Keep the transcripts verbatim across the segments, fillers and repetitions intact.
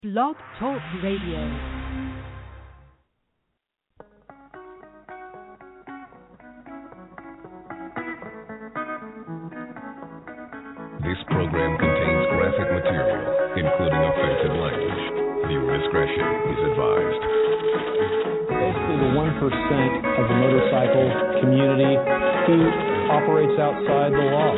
Blog Talk Radio. This program contains graphic material, including offensive language. Viewer discretion is advised. Basically, the one percent of the motorcycle community who operates outside the law.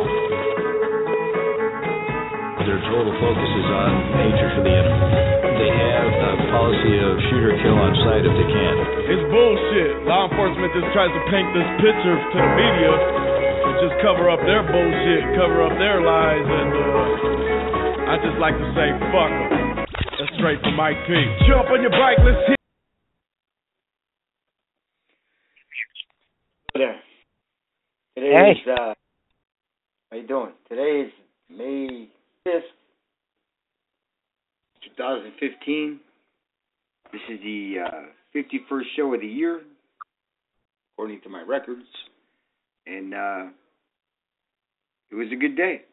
Their total focus is on nature for the enemy. They have a policy of shoot or kill on sight if they can. It's bullshit. Law enforcement just tries to paint this picture to the media and just cover up their bullshit, cover up their lies, and uh, I just like to say, fuck them. That's straight from Mike P. Jump on your bike, let's hit. There. Today hey. is, uh, how you doing? Today is May fifth, twenty fifteen. This is the uh, fifty-first show of the year, according to my records. And uh, it was a good day.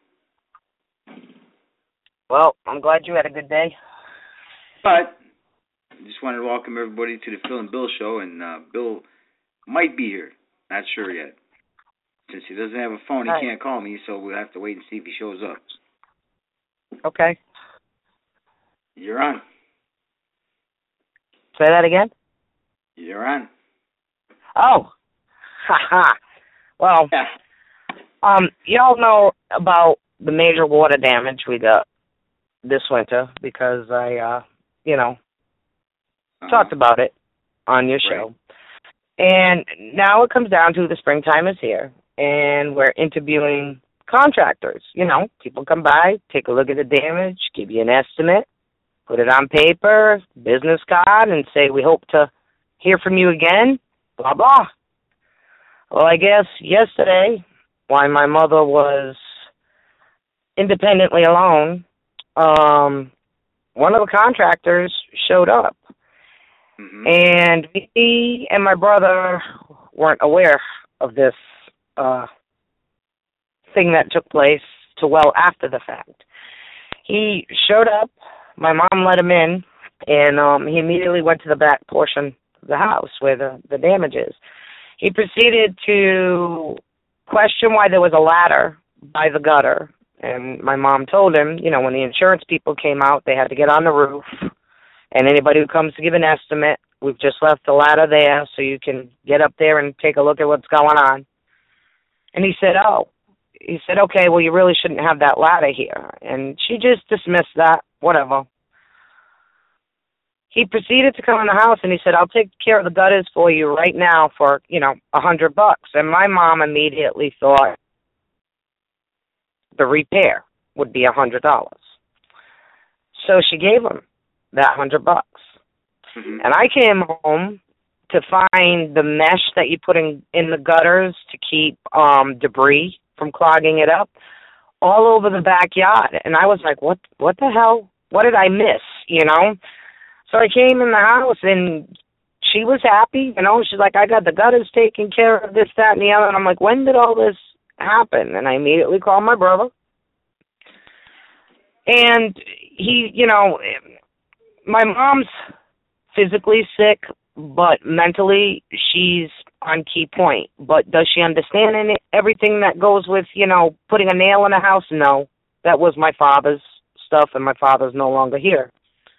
Well, I'm glad you had a good day. But I just wanted to welcome everybody to the Phil and Bill show. And uh, Bill might be here. Not sure yet. Since he doesn't have a phone, he right. can't call me, so we'll have to wait and see if he shows up. Okay. You're on. Say that again? You're on. Oh. Ha-ha. Well, Yeah. um, y'all know about the major water damage we got this winter because I, uh, you know, Uh-huh. talked about it on your show. Right. And now it comes down to the springtime is here, and we're interviewing contractors. You know, people come by, take a look at the damage, give you an estimate, put it on paper, business card, and say, we hope to hear from you again, blah, blah. Well, I guess yesterday, while my mother was independently alone, um, one of the contractors showed up. Mm-hmm. And me and my brother weren't aware of this uh, thing that took place till well after the fact. He showed up, my mom let him in, and um, he immediately went to the back portion of the house where the, the damage is. He proceeded to question why there was a ladder by the gutter, and my mom told him, you know, when the insurance people came out, they had to get on the roof. And anybody who comes to give an estimate, we've just left the ladder there so you can get up there and take a look at what's going on. And he said, oh, he said, okay, well, you really shouldn't have that ladder here. And she just dismissed that, whatever. He proceeded to come in the house and he said, I'll take care of the gutters for you right now for, you know, a hundred bucks. And my mom immediately thought the repair would be a hundred dollars. So she gave him that hundred bucks. Mm-hmm. And I came home to find the mesh that you put in, in the gutters to keep um, debris from clogging it up all over the backyard. And I was like, what what the hell? What did I miss, you know? So I came in the house and she was happy, you know. She's like, I got the gutters taken care of, this, that, and the other. And I'm like, when did all this happen? And I immediately called my brother. And he, you know, my mom's physically sick, but mentally she's on key point. But does she understand any, everything that goes with, you know, putting a nail in a house? No. That was my father's stuff, and my father's no longer here.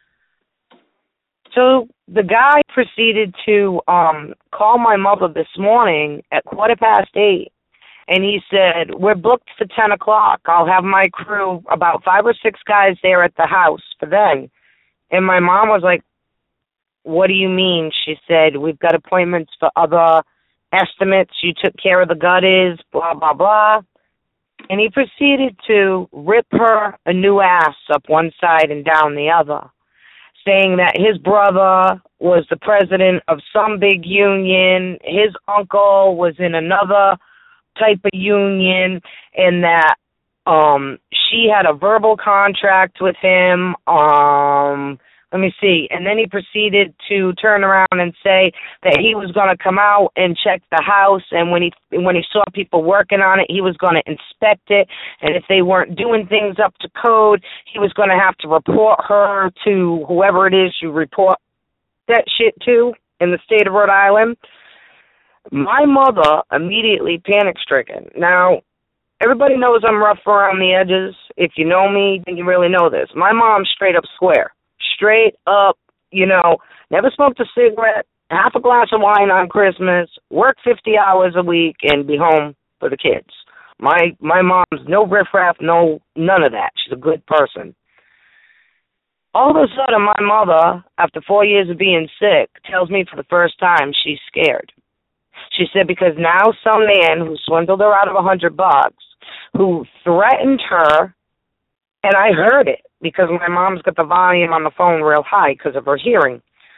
So the guy proceeded to um, call my mother this morning at quarter past eight, and he said, we're booked for ten o'clock. I'll have my crew, about five or six guys there at the house for then. And my mom was like, what do you mean? She said, we've got appointments for other estimates. You took care of the gutters, blah, blah, blah. And he proceeded to rip her a new ass up one side and down the other, saying that his brother was the president of some big union, his uncle was in another type of union, and that um, she had a verbal contract with him um, let me see. And then he proceeded to turn around and say that he was going to come out and check the house, and when he when he saw people working on it, he was going to inspect it, and if they weren't doing things up to code, he was going to have to report her to whoever it is you report that shit to in the state of Rhode Island. My mother immediately panic-stricken. Now, everybody knows I'm rough around the edges. If you know me, then you really know this. My mom's straight up square. Straight up, you know, never smoked a cigarette, half a glass of wine on Christmas, work fifty hours a week, and be home for the kids. My my mom's no riffraff, no, none of that. She's a good person. All of a sudden, my mother, after four years of being sick, tells me for the first time she's scared. She said because now some man who swindled her out of a hundred bucks, who threatened her, and I heard it because my mom's got the volume on the phone real high because of her hearing,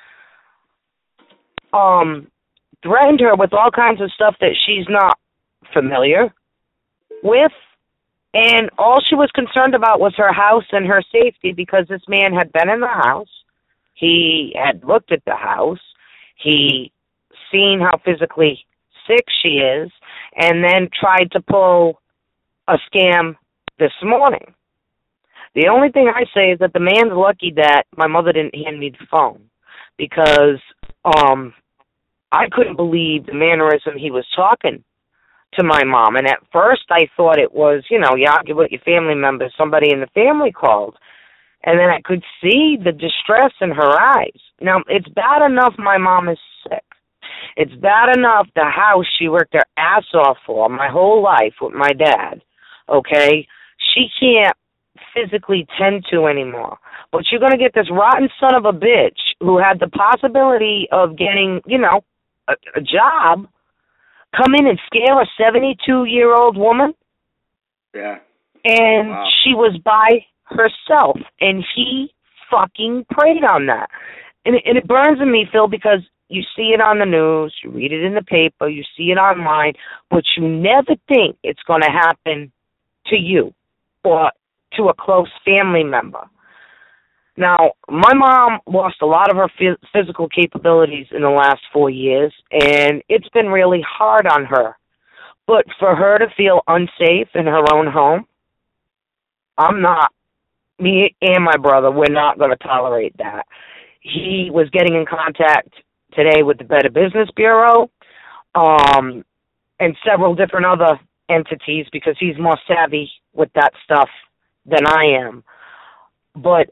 um, threatened her with all kinds of stuff that she's not familiar with, and all she was concerned about was her house and her safety because this man had been in the house, he had looked at the house, he seen how physically sick she is, and then tried to pull a scam this morning. The only thing I say is that the man's lucky that my mother didn't hand me the phone because um, I couldn't believe the mannerism he was talking to my mom. And at first I thought it was, you know, you argue with your family members, somebody in the family called. And then I could see the distress in her eyes. Now, it's bad enough my mom is sick. It's bad enough the house she worked her ass off for my whole life with my dad, okay? She can't physically tend to anymore. But you're going to get this rotten son of a bitch who had the possibility of getting, you know, a, a job, come in and scare a seventy-two-year-old woman? Yeah. And wow. She was by herself, and he fucking preyed on that. And it, and it burns in me, Phil, because you see it on the news, you read it in the paper, you see it online, but you never think it's going to happen to you or to a close family member. Now, my mom lost a lot of her phys- physical capabilities in the last four years, and it's been really hard on her. But for her to feel unsafe in her own home, I'm not, me and my brother, we're not going to tolerate that. He was getting in contact today with the Better Business Bureau um, and several different other entities because he's more savvy with that stuff than I am. But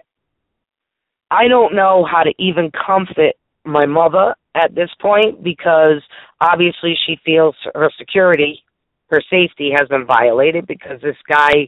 I don't know how to even comfort my mother at this point because obviously she feels her security, her safety has been violated because this guy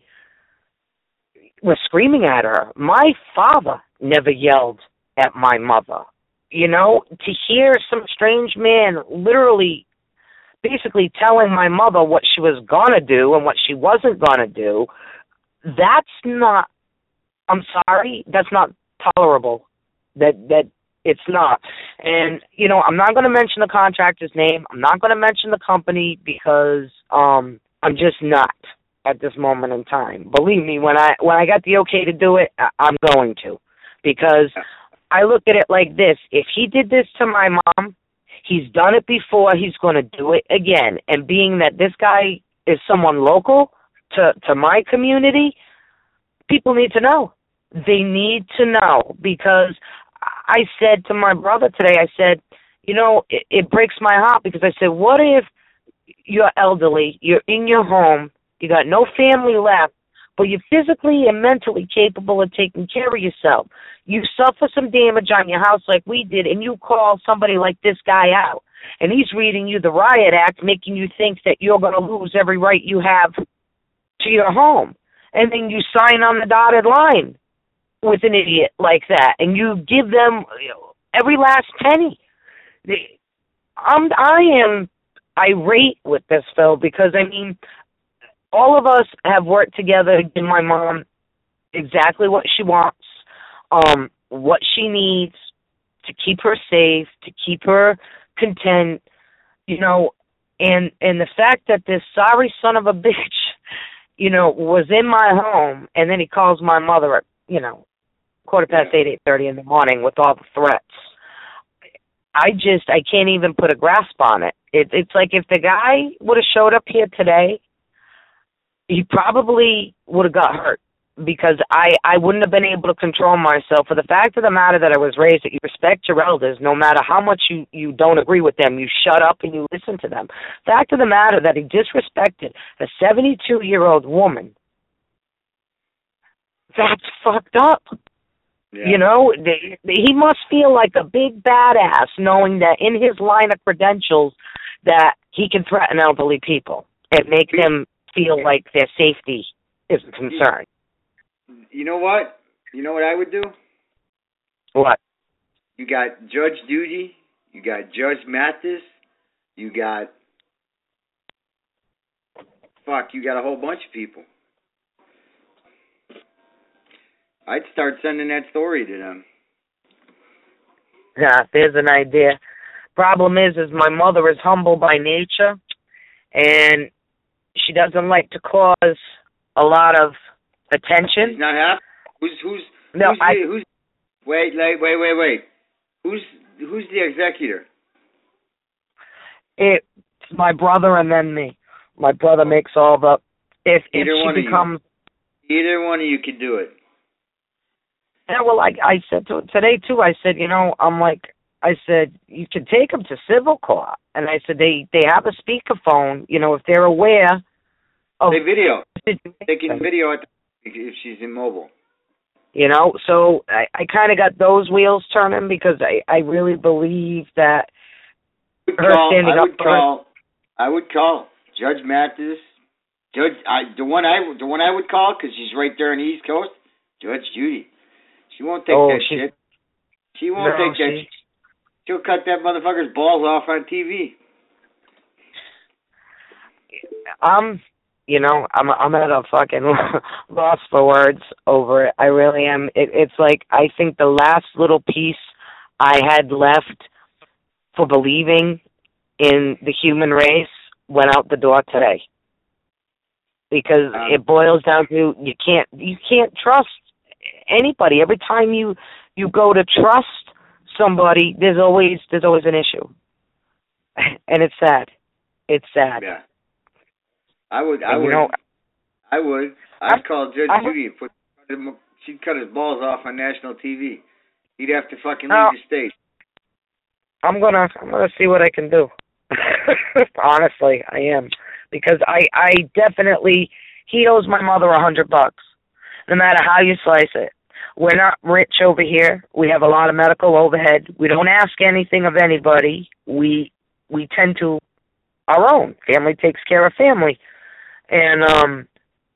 was screaming at her. My father never yelled at my mother. You know, to hear some strange man literally basically telling my mother what she was going to do and what she wasn't going to do, that's not, I'm sorry, that's not tolerable. That that it's not. And, you know, I'm not going to mention the contractor's name. I'm not going to mention the company because um, I'm just not at this moment in time. Believe me, when I when I got the okay to do it, I'm going to. Because I look at it like this. If he did this to my mom, he's done it before, he's going to do it again. And being that this guy is someone local to, to my community, people need to know. They need to know because I said to my brother today, I said, you know, it, it breaks my heart because I said, what if you're elderly, you're in your home, you got no family left, but you're physically and mentally capable of taking care of yourself. You suffer some damage on your house like we did, and you call somebody like this guy out, and he's reading you the riot act, making you think that you're going to lose every right you have to your home. And then you sign on the dotted line with an idiot like that, and you give them you know, every last penny. I'm, I am irate with this, Phil, because, I mean, all of us have worked together to give my mom exactly what she wants, um, what she needs to keep her safe, to keep her content, you know, and and the fact that this sorry son of a bitch, you know, was in my home, and then he calls my mother, you know, quarter past eight, eight thirty in the morning with all the threats. I just, I can't even put a grasp on it. it. It's like if the guy would have showed up here today, he probably would have got hurt because I, I wouldn't have been able to control myself. For the fact of the matter that I was raised that you respect your elders, no matter how much you, you don't agree with them, you shut up and you listen to them. Fact of the matter that he disrespected a seventy-two-year-old woman, that's fucked up. Yeah. You know, they, they, he must feel like a big badass knowing that in his line of credentials that he can threaten elderly people and make them feel like their safety is a concern. You know what? You know what I would do? What? You got Judge Judy, you got Judge Mathis, you got... Fuck, you got a whole bunch of people. I'd start sending that story to them. Yeah, there's an idea. Problem is, is my mother is humble by nature, and she doesn't like to cause a lot of attention. She's not happy. Who's who's no? Who's, I, the, who's wait wait wait wait wait. Who's who's the executor? It's my brother and then me. My brother makes all the. If if either one she becomes. Of you. Either one of you could do it. Yeah, well, I, I said to today, too, I said, you know, I'm like, I said, you can take them to civil court. And I said, they, they have a speakerphone, you know, if they're aware of... They video. They can video it if she's immobile. You know, so I, I kind of got those wheels turning because I, I really believe that I would her call, standing I would up for call, her... I would call Judge Mathis, Judge, I, the one I the one I would call, because she's right there on the East Coast, Judge Judy. She won't take oh, that she, shit. She won't no, take that she, shit. She'll cut that motherfucker's balls off on T V. I'm, you know, I'm I'm at a fucking loss for words over it. I really am. It, it's like I think the last little piece I had left for believing in the human race went out the door today. Because um, it boils down to you can't you can't trust anybody. Every time you you go to trust somebody, there's always there's always an issue, and it's sad. It's sad. Yeah. I would. I and, would. You know, I would. I'd I, call Judge I, Judy and put. She'd cut his balls off on national T V. He'd have to fucking uh, leave the state. I'm gonna I'm gonna see what I can do. Honestly, I am because I I definitely he owes my mother a hundred bucks. No matter how you slice it. We're not rich over here. We have a lot of medical overhead. We don't ask anything of anybody. We we tend to our own. Family takes care of family. And um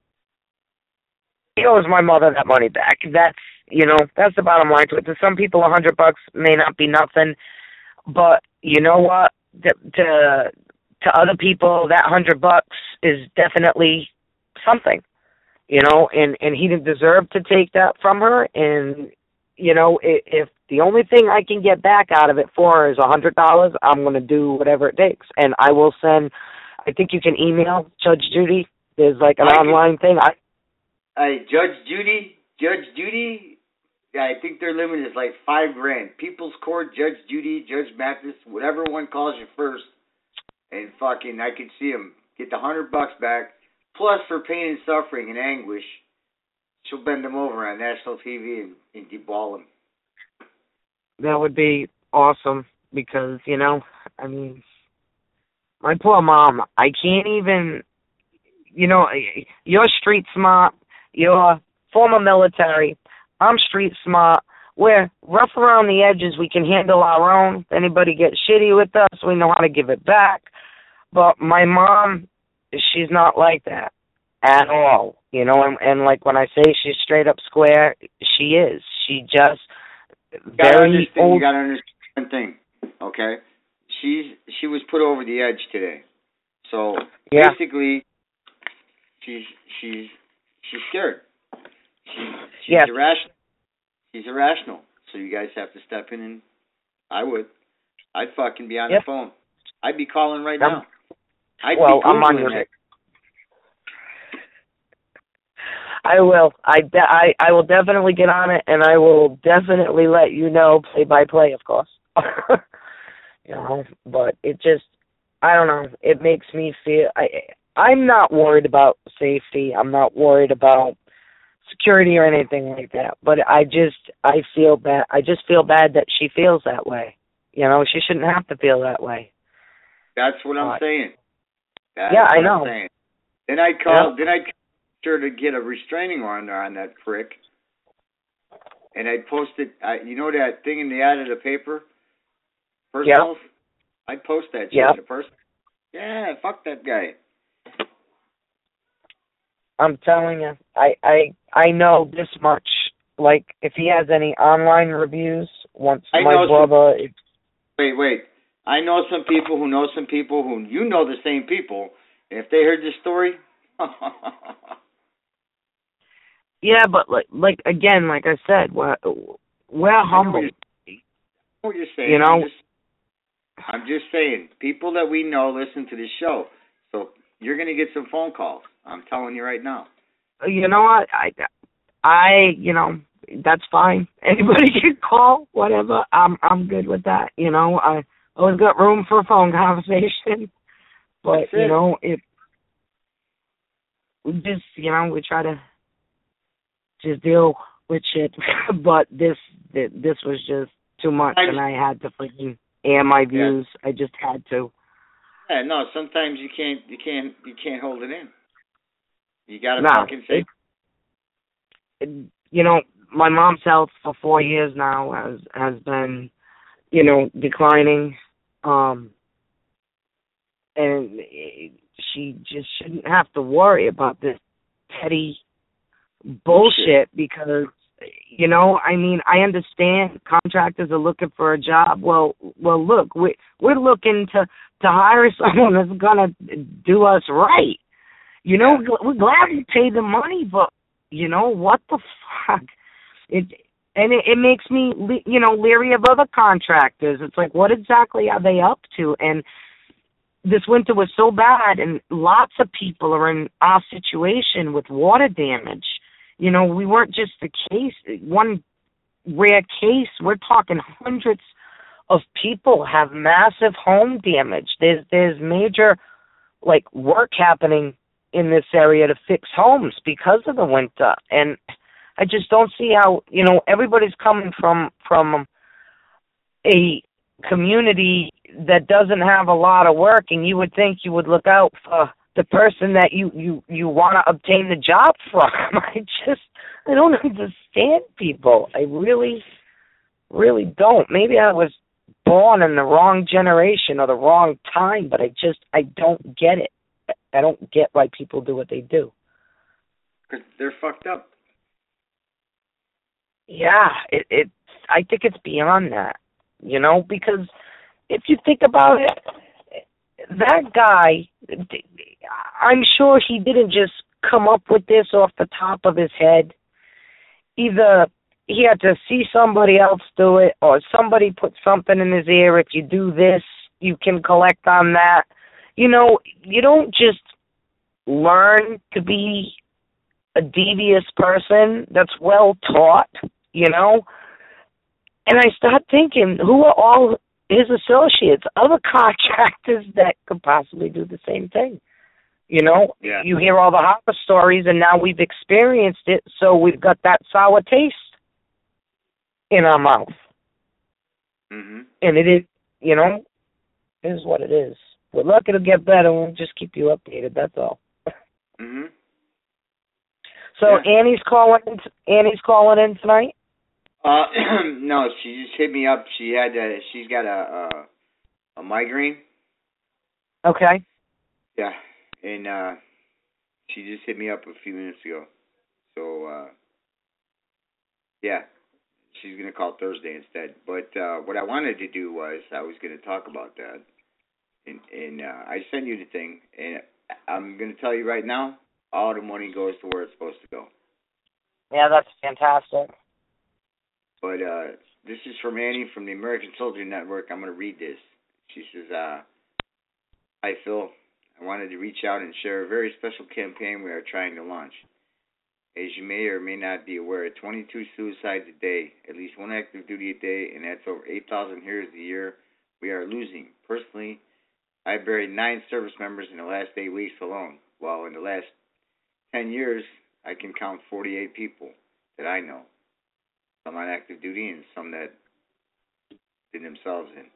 he owes my mother that money back. That's, you know, that's the bottom line to it. To some people, a hundred bucks may not be nothing. But you know what? To, to, to other people, that hundred bucks is definitely something. You know, and, and he didn't deserve to take that from her. And, you know, if, if the only thing I can get back out of it for her is a hundred dollars, I'm going to do whatever it takes. And I will send, I think you can email Judge Judy. There's like an I online can, thing. I, I Judge Judy, Judge Judy, yeah, I think their limit is like five grand. People's Court, Judge Judy, Judge Mathis, whatever one calls you first. And fucking, I could see him get the hundred bucks back. Plus, for pain and suffering and anguish, she'll bend them over on national T V and, and deball them. That would be awesome because, you know, I mean, my poor mom, I can't even, you know, you're street smart, you're former military, I'm street smart. We're rough around the edges, we can handle our own. If anybody gets shitty with us, we know how to give it back. But my mom, she's not like that at all, you know, and, and like when I say she's straight up square, she is. She just you very gotta old. You gotta understand one thing, okay? She's she was put over the edge today, so yeah. basically, she's she's she's scared. She, she's yes. irrational. She's irrational. So you guys have to step in, and I would. I'd fucking be on yep. the phone. I'd be calling right I'm, now. I'd well, be I'm on your. it. I will. I, de- I I will definitely get on it, and I will definitely let you know play by play, of course. You know, but it just, I don't know. It makes me feel. I I'm not worried about safety. I'm not worried about security or anything like that. But I just I feel bad. I just feel bad that she feels that way. You know, she shouldn't have to feel that way. That's what I'm uh, saying. That's yeah, I what know. I'm saying. Then I called. Yeah. Then I sure to get a restraining order on that prick. And I posted. I, you know that thing in the ad of the paper. Personals. Yeah. I'd post that shit yeah. in the person. Yeah, fuck that guy. I'm telling you, I, I I know this much. Like, if he has any online reviews, once I my know brother... Some, wait, wait. I know some people who know some people who... You know the same people. And if they heard this story... Yeah, but, like, like again, like I said, we're, we're humble. I know what you're saying. You know? I'm just, I'm just saying, people that we know listen to this show. So you're going to get some phone calls. I'm telling you right now. You know what? I, I, you know, that's fine. Anybody can call, whatever. I'm, I'm good with that. You know, I always got room for a phone conversation. But you know, if we just, you know, we try to just deal with shit. But this, this was just too much, and I had to freaking air my views. Yeah. I just had to. Yeah, no. Sometimes you can't, you can't, you can't hold it in. You gotta no, fucking say. It, it, you know, my mom's health for four years now has has been, you know, declining, um, and it, she just shouldn't have to worry about this petty bullshit because, you know, I mean, I understand contractors are looking for a job. Well, well, look, we we're looking to to hire someone that's gonna do us right. You know, we're glad we pay the money, but, you know, what the fuck? It And it, it makes me, you know, leery of other contractors. It's like, what exactly are they up to? And this winter was so bad, and lots of people are in our situation with water damage. You know, we weren't just the case, one rare case. We're talking hundreds of people have massive home damage. There's, there's major, like, work happening in this area to fix homes because of the winter. And I just don't see how, you know, everybody's coming from from a community that doesn't have a lot of work, and you would think you would look out for the person that you, you, you want to obtain the job from. I just, I don't understand people. I really, really don't. Maybe I was born in the wrong generation or the wrong time, but I just, I don't get it. I don't get why people do what they do. Because they're fucked up. Yeah, it, it. I think it's beyond that, you know, because if you think about it, that guy, I'm sure he didn't just come up with this off the top of his head. Either he had to see somebody else do it, or somebody put something in his ear, if you do this, you can collect on that. You know, you don't just learn to be a devious person that's well taught, you know. And I start thinking, who are all his associates, other contractors that could possibly do the same thing? You know, yeah. You hear all the horror stories, and now we've experienced it, so we've got that sour taste in our mouth. Mm-hmm. And it is, you know, it is what it is. Good luck, it'll get better. We'll just keep you updated. That's all. Mhm. So yeah. Annie's calling. In, Annie's calling in tonight. Uh, no, she just hit me up. She had. A, she's got a, a a migraine. Okay. Yeah, and uh, she just hit me up a few minutes ago. So uh, yeah, she's gonna call Thursday instead. But uh, what I wanted to do was I was gonna talk about that. And, and uh, I sent you the thing, and I'm going to tell you right now, all the money goes to where it's supposed to go. Yeah, that's fantastic. But uh, this is from Annie from the American Soldier Network. I'm going to read this. She says, uh, Hi, Phil. I wanted to reach out and share a very special campaign we are trying to launch. as you may or may not be aware, twenty-two suicides a day, at least one active duty a day, and that's over eight thousand heroes a year. We are losing. Personally, I buried nine service members in the last eight weeks alone, while in the last ten years, I can count forty-eight people that I know. Some on active duty and some that did themselves in.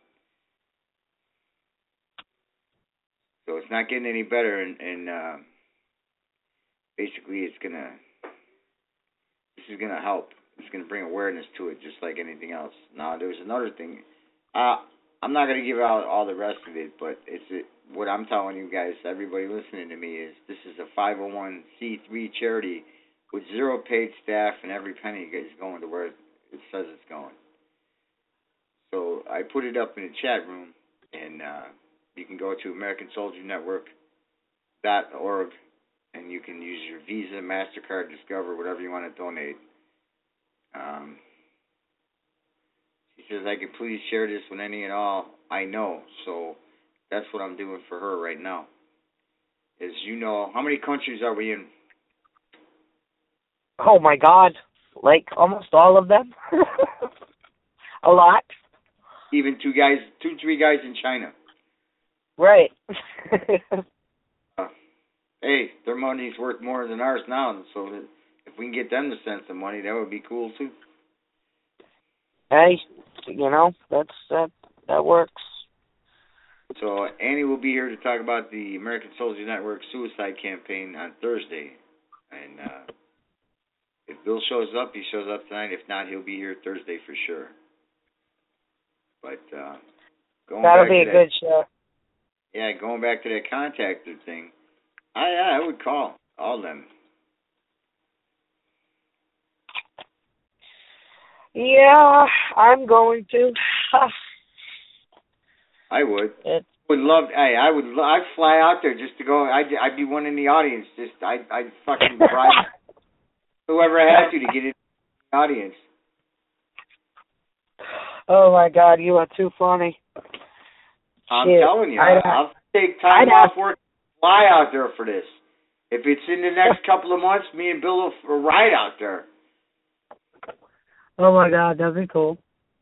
So it's not getting any better, and, and uh, basically it's going to, this is going to help. It's going to bring awareness to it, just like anything else. Now, there's another thing. Uh, I'm not going to give out all the rest of it, but it's a, what I'm telling you guys, everybody listening to me, is this is a five oh one c three charity with zero paid staff, and every penny is going to where it says it's going. So I put it up in the chat room, and uh, you can go to American Soldier Network dot org, and you can use your Visa, MasterCard, Discover, whatever you want to donate. Um, she says, I could please share this with any and all I know. So that's what I'm doing for her right now. As you know, how many countries are we in? Oh, my God. Like, almost all of them. A lot. Even two guys, two, three guys in China. Right. uh, hey, their money's worth more than ours now, so that if we can get them to send some money, that would be cool, too. Hey, you know, that's that that works. So Annie will be here to talk about the American Soldier Network suicide campaign on Thursday. And uh, if Bill shows up, he shows up tonight. If not, he'll be here Thursday for sure. But uh, going That'll back be to a that, good show. Yeah, going back to that contactor thing, I I would call all them. Yeah, I'm going to. I would. It, Would love. Hey, I would. I'd fly out there just to go. I'd I'd be one in the audience. Just I I'd, I'd fucking drive whoever had to to get in the audience. Oh my God, you are too funny. I'm Shit, telling you, I'd I'll have, take time I'd off have, work, fly out there for this. If it's in the next couple of months, me and Bill will ride out there. Oh my God, that'd be cool.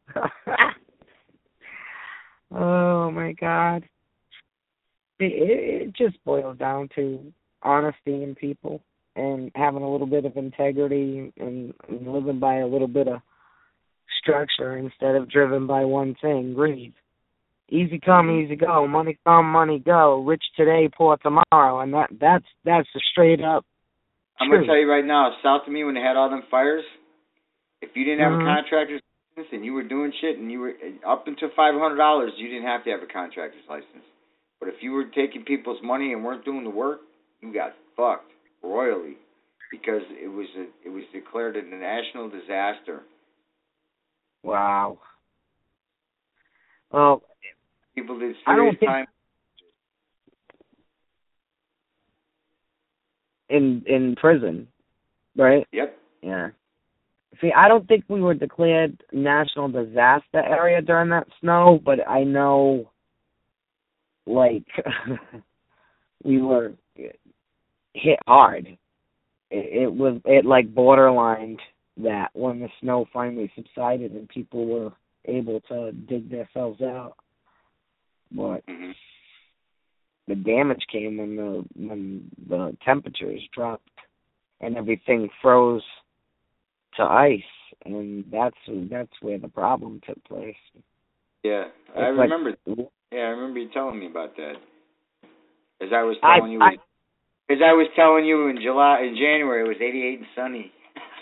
Oh my God. It, it, it just boils down to honesty in people and having a little bit of integrity and, and living by a little bit of structure instead of driven by one thing, greed. Easy come, easy go. Money come, money go. Rich today, poor tomorrow, and that that's that's a straight up. I'm truth. gonna tell you right now, south of me when they had all them fires, if you didn't have Mm-hmm. a contractor's license and you were doing shit and you were up until five hundred dollars, you didn't have to have a contractor's license. But if you were taking people's money and weren't doing the work, you got fucked royally because it was a, it was declared a national disaster. Wow. Well, people did I don't serious think time. in in prison, right? Yep. Yeah. See, I don't think we were declared national disaster area during that snow, but I know, like, we were hit hard. It, it was, it like borderlined that when the snow finally subsided and people were able to dig themselves out. But Mm-hmm. the damage came when the when the temperatures dropped and everything froze to ice, and that's that's where the problem took place. Yeah, It's I like, remember. Yeah, I remember you telling me about that. As I was I, telling you, I, as I was telling you in July, in January, it was eighty-eight and sunny.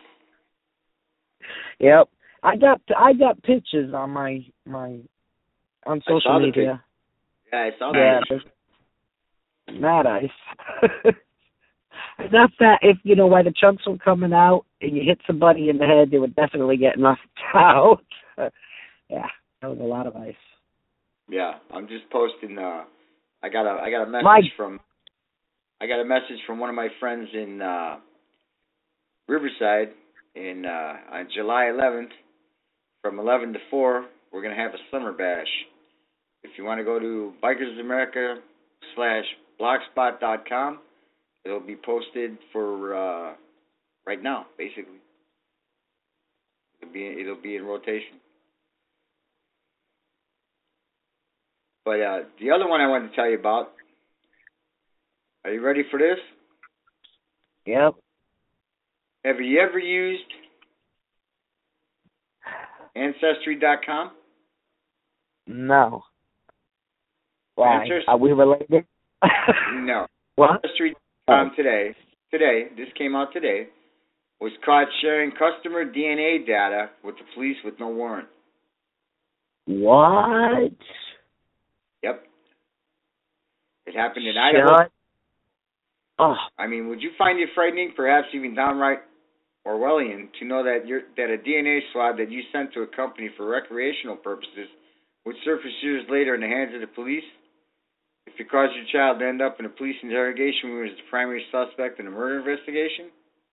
Yep, I got I got pictures on my my on I saw social the media. Yeah, I saw Yeah, that. there's mad ice. Enough that if you know why the chunks were coming out and you hit somebody in the head, they would definitely get knocked out. Yeah, that was a lot of ice. Yeah, I'm just posting. Uh, I got a I got a message My, from I got a message from one of my friends in uh, Riverside in uh, on July eleventh from eleven to four. We're gonna have a summer bash. If you want to go to Bikers America slash blogspot dot com, it'll be posted for uh, right now, basically. It'll be it'll be in rotation. But uh, the other one I wanted to tell you about. Are you ready for this? Yep. Have you ever used Ancestry dot com? No. Why? Ancestry? Are we related? No. What? Ancestry dot com today, today, this came out today, was caught sharing customer D N A data with the police with no warrant. What? Yep. It happened in Shut Idaho. Oh. I mean, would you find it frightening, perhaps even downright Orwellian, to know that your that a D N A swab that you sent to a company for recreational purposes would surface years later in the hands of the police? If it caused your child to end up in a police interrogation room as the primary suspect in a murder investigation?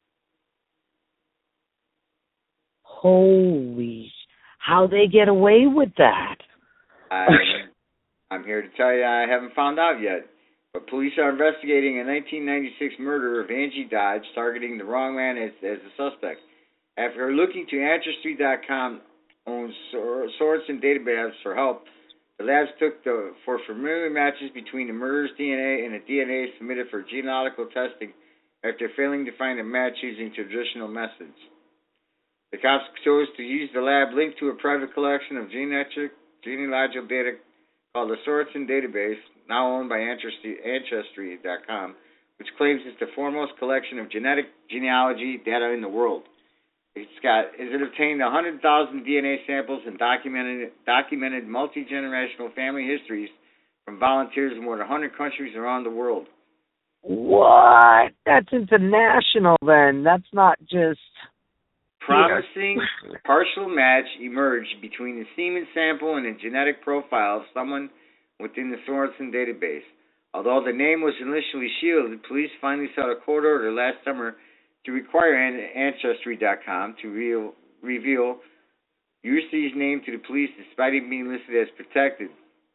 Holy, how they get away with that? I'm, I'm here to tell you I haven't found out yet. But police are investigating a nineteen ninety-six murder of Angie Dodge, targeting the wrong man as, as the suspect. After looking to Ancestry dot com owns source and database for help, the labs took the, for familiar matches between the murderer's D N A and the D N A submitted for genealogical testing after failing to find a match using traditional methods. The cops chose to use the lab linked to a private collection of genetic, genealogical data called the Sorensen Database, now owned by Ancestry dot com, which claims it's the foremost collection of genetic genealogy data in the world. It's got, it obtained one hundred thousand D N A samples and documented documented multi-generational family histories from volunteers in more than one hundred countries around the world. What? That's international then. That's not just... Promising partial match emerged between the semen sample and the genetic profile of someone within the Sorensen database. Although the name was initially shielded, police finally sought a court order last summer to require Ancestry dot com to reveal, reveal Yursi's name to the police despite it being listed as protected.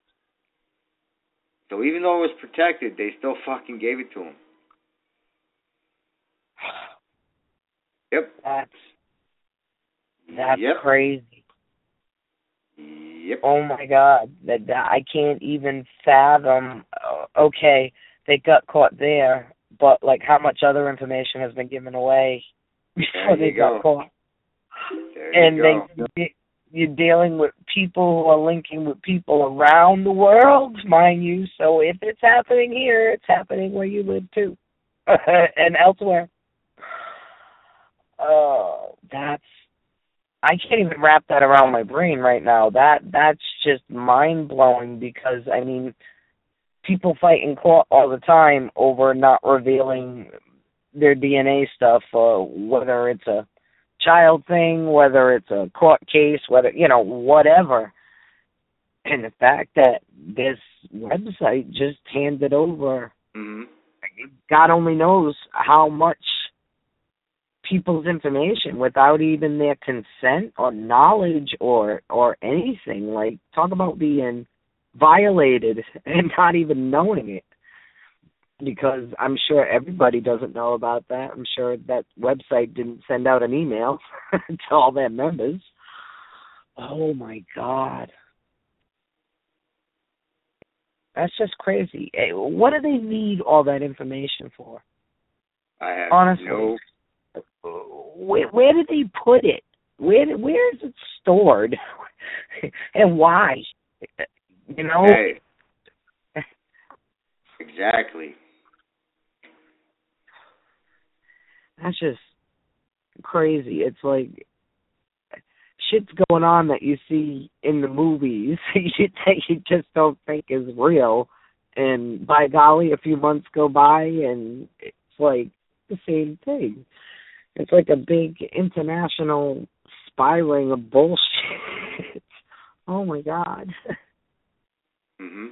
So even though it was protected, they still fucking gave it to him. Yep. That's, that's yep. crazy. Yep. Oh my God, that, that I can't even fathom. Uh, okay, they got caught there, but like how much other information has been given away before they go. got caught? There and you go. they, you're dealing with people who are linking with people around the world, mind you. So if it's happening here, it's happening where you live too, and elsewhere. Oh, that's. I can't even wrap that around my brain right now. That that's just mind blowing because I mean, people fight in court all the time over not revealing their D N A stuff, uh, whether it's a child thing, whether it's a court case, whether you know whatever. And the fact that this website just handed over, mm-hmm. God only knows how much people's information without even their consent or knowledge or or anything. Like, talk about being violated and not even knowing it, because I'm sure everybody doesn't know about that. I'm sure that website didn't send out an email to all their members. Oh my God, that's just crazy. What do they need all that information for? I have honestly no. Where, where did they put it? Where where is it stored, and why? You know. Hey. Exactly. That's just crazy. It's like shit's going on that you see in the movies you, you just don't think is real, and by golly, a few months go by and it's like the same thing. It's like a big international spiraling of bullshit. Oh my God. Mhm.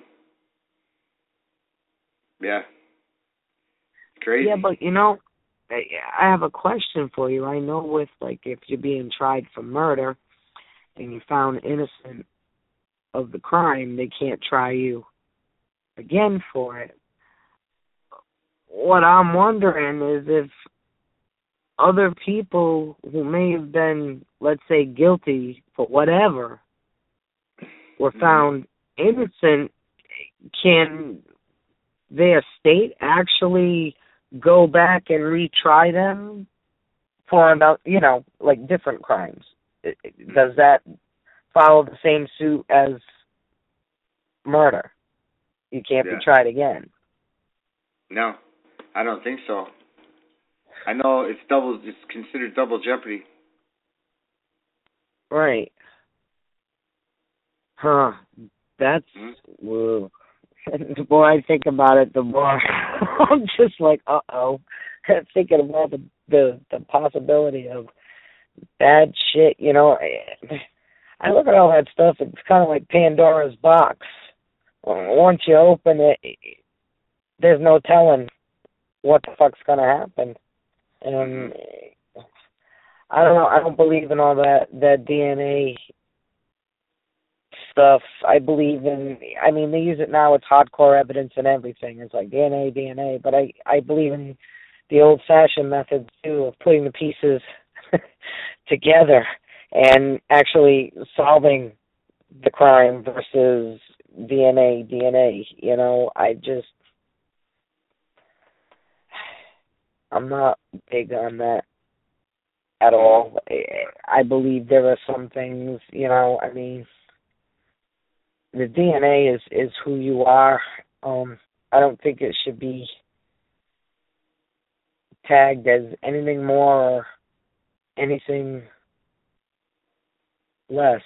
Yeah. Crazy. Yeah, but you know, I have a question for you. I know with like if you're being tried for murder and you're found innocent of the crime, they can't try you again for it. What I'm wondering is if other people who may have been, let's say, guilty for whatever, were found innocent, can their state actually go back and retry them for about, you know, like different crimes? Does that follow the same suit as murder? You can't Yeah. be tried again. No, I don't think so. I know it's double. It's considered double jeopardy. Right. Huh. That's... Mm-hmm. Whoa. The more I think about it, the more I'm just like, uh-oh. Thinking about the, the, the possibility of bad shit, you know. I look at all that stuff, it's kind of like Pandora's box. Once you open it, there's no telling what the fuck's going to happen. And I don't know, I don't believe in all that, that D N A stuff. I believe in, I mean, they use it now, it's hardcore evidence and everything. It's like D N A, D N A, but I, I believe in the old-fashioned method, too, of putting the pieces together and actually solving the crime versus D N A, D N A. You know, I just, I'm not big on that at all. I believe there are some things, you know, I mean, the D N A is, is who you are. Um, I don't think it should be tagged as anything more or anything less.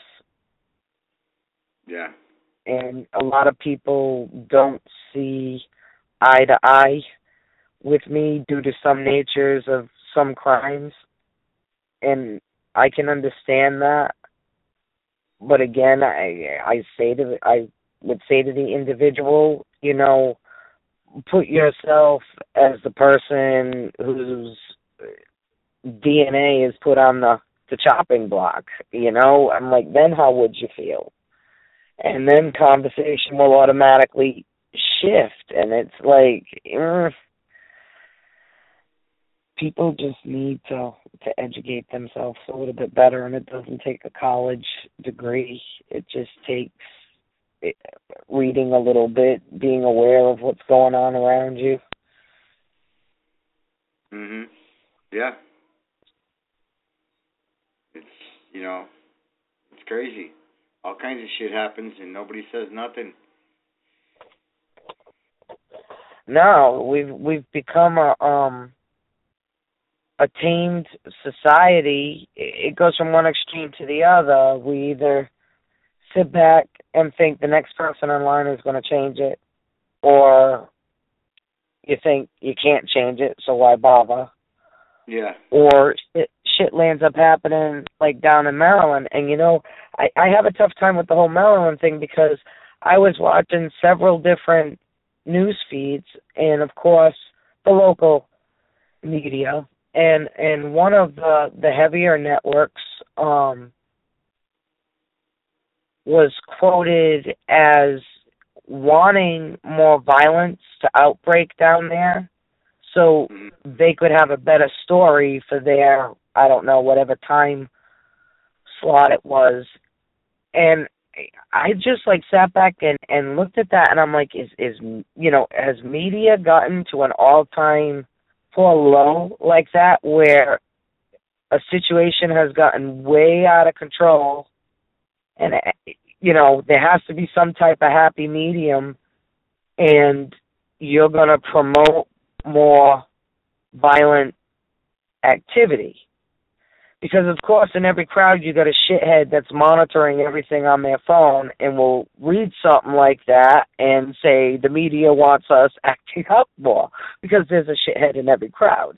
Yeah. And a lot of people don't see eye to eye with me due to some natures of some crimes. And I can understand that. But again, I I say to I would say to the individual, you know, put yourself as the person whose D N A is put on the, the chopping block, you know? I'm like, then how would you feel? And then conversation will automatically shift, and it's like, eh, people just need to, to educate themselves a little bit better, and it doesn't take a college degree. It just takes reading a little bit, being aware of what's going on around you. Mhm. Yeah. It's, you know, it's crazy. All kinds of shit happens and nobody says nothing. No, we've we've become a um a tamed society. It goes from one extreme to the other. We either sit back and think the next person in line is going to change it, or you think you can't change it, so why bother? Yeah. Or shit, shit lands up happening like down in Maryland. And, you know, I, I have a tough time with the whole Maryland thing because I was watching several different news feeds and, of course, the local media. And, and one of the, the heavier networks um, was quoted as wanting more violence to outbreak down there so they could have a better story for their, I don't know, whatever time slot it was. And I just, like, sat back and, and looked at that, and I'm like, is, is you know, has media gotten to an all-time poor low like that where a situation has gotten way out of control and, you know, there has to be some type of happy medium and you're going to promote more violent activity? Because, of course, in every crowd you got a shithead that's monitoring everything on their phone and will read something like that and say the media wants us acting up more because there's a shithead in every crowd.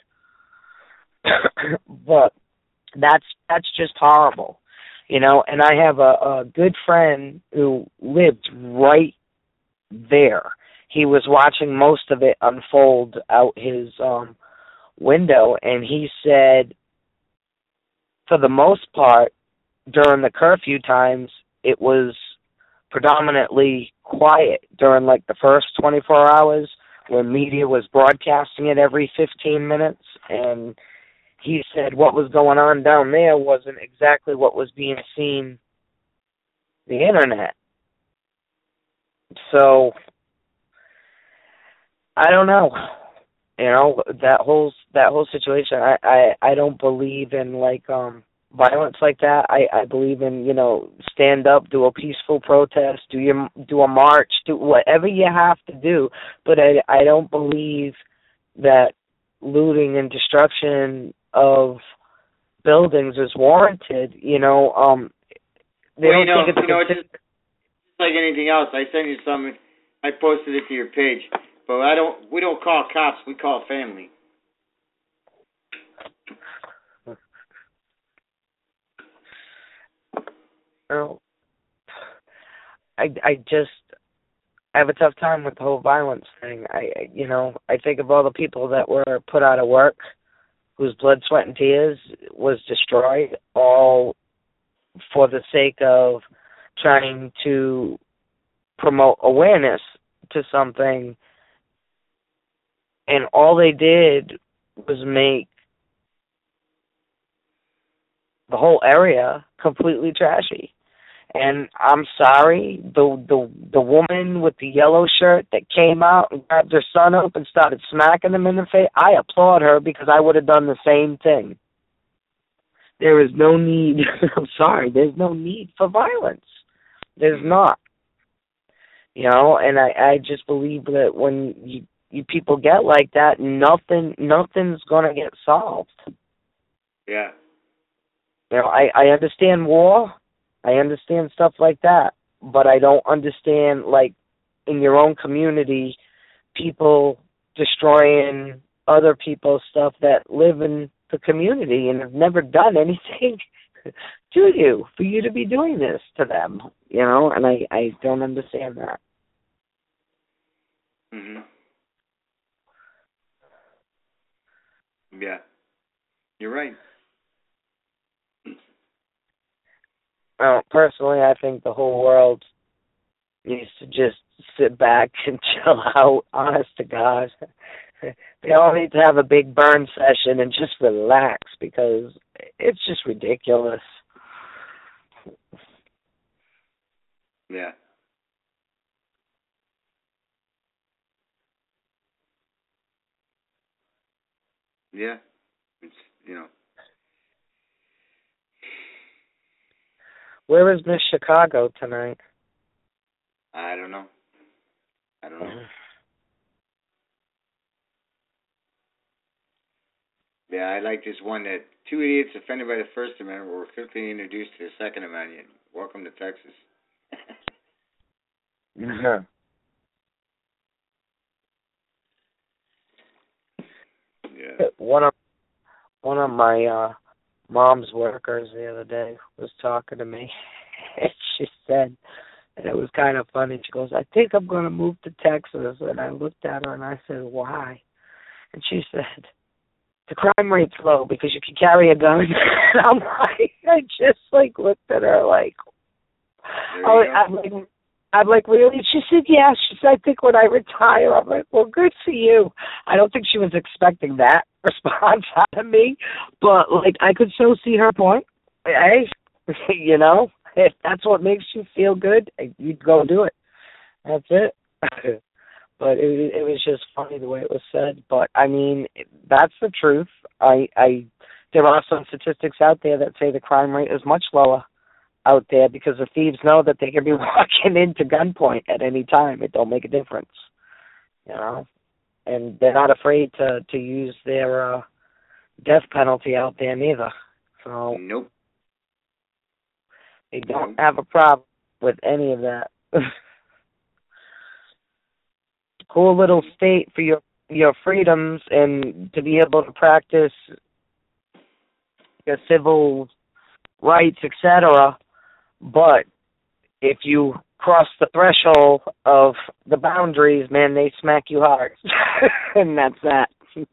But that's that's just horrible, you know. And I have a, a good friend who lived right there. He was watching most of it unfold out his um, window, and he said, for the most part, during the curfew times, it was predominantly quiet during, like, the first twenty-four hours when media was broadcasting it every fifteen minutes. And he said what was going on down there wasn't exactly what was being seen the internet. So I don't know. You know, that whole that whole situation, I, I, I don't believe in like um violence like that. I, I believe in, you know, stand up, do a peaceful protest, do your do a march, do whatever you have to do. But I I don't believe that looting and destruction of buildings is warranted. You know, um, they well, don't you know, think it's you know, it's just, just like anything else. I sent you something. I posted it to your page, but I don't. We don't call cops. We call family. Well, I I just I have a tough time with the whole violence thing. I you know I think of all the people that were put out of work, whose blood, sweat, and tears was destroyed, all for the sake of trying to promote awareness to something, and all they did was make the whole area completely trashy. And I'm sorry, the the the woman with the yellow shirt that came out and grabbed her son up and started smacking him in the face, I applaud her because I would have done the same thing. There is no need, I'm sorry, there's no need for violence. There's not. You know, and I, I just believe that when you, you people get like that, nothing nothing's going to get solved. Yeah. You know, I, I understand war. I understand stuff like that, but I don't understand, like, in your own community, people destroying other people's stuff that live in the community and have never done anything to you, for you to be doing this to them, you know, and I, I don't understand that. Mm-hmm. Yeah. You're right. Well, personally, I think the whole world needs to just sit back and chill out, honest to God. They all need to have a big burn session and just relax because it's just ridiculous. Yeah. Yeah. It's, you know. Where is Miss Chicago tonight? I don't know. I don't know. Yeah, I like this one that two idiots offended by the First Amendment were quickly introduced to the Second Amendment. Welcome to Texas. Yeah. Yeah. One of one of my uh, mom's workers the other day was talking to me, and she said, and it was kind of funny. She goes, "I think I'm going to move to Texas." And I looked at her and I said, "Why?" And she said, "The crime rate's low because you can carry a gun." And I'm like, I just like looked at her like, oh, I'm like, I'm like, really? She said, yeah. She said, I think when I retire. I'm like, well, good for you. I don't think she was expecting that response out of me, but like, I could so see her point. Hey, you know, if that's what makes you feel good, you go do it. That's it. But it, it was just funny the way it was said. But I mean, that's the truth. I, I, there are some statistics out there that say the crime rate is much lower out there because the thieves know that they can be walking into gunpoint at any time. It don't make a difference, you know. And they're not afraid to to use their uh, death penalty out there neither. So nope. They don't have a problem with any of that. Cool little state for your your freedoms and to be able to practice your civil rights, et cetera. But if you cross the threshold of the boundaries, man, they smack you hard. And that's that.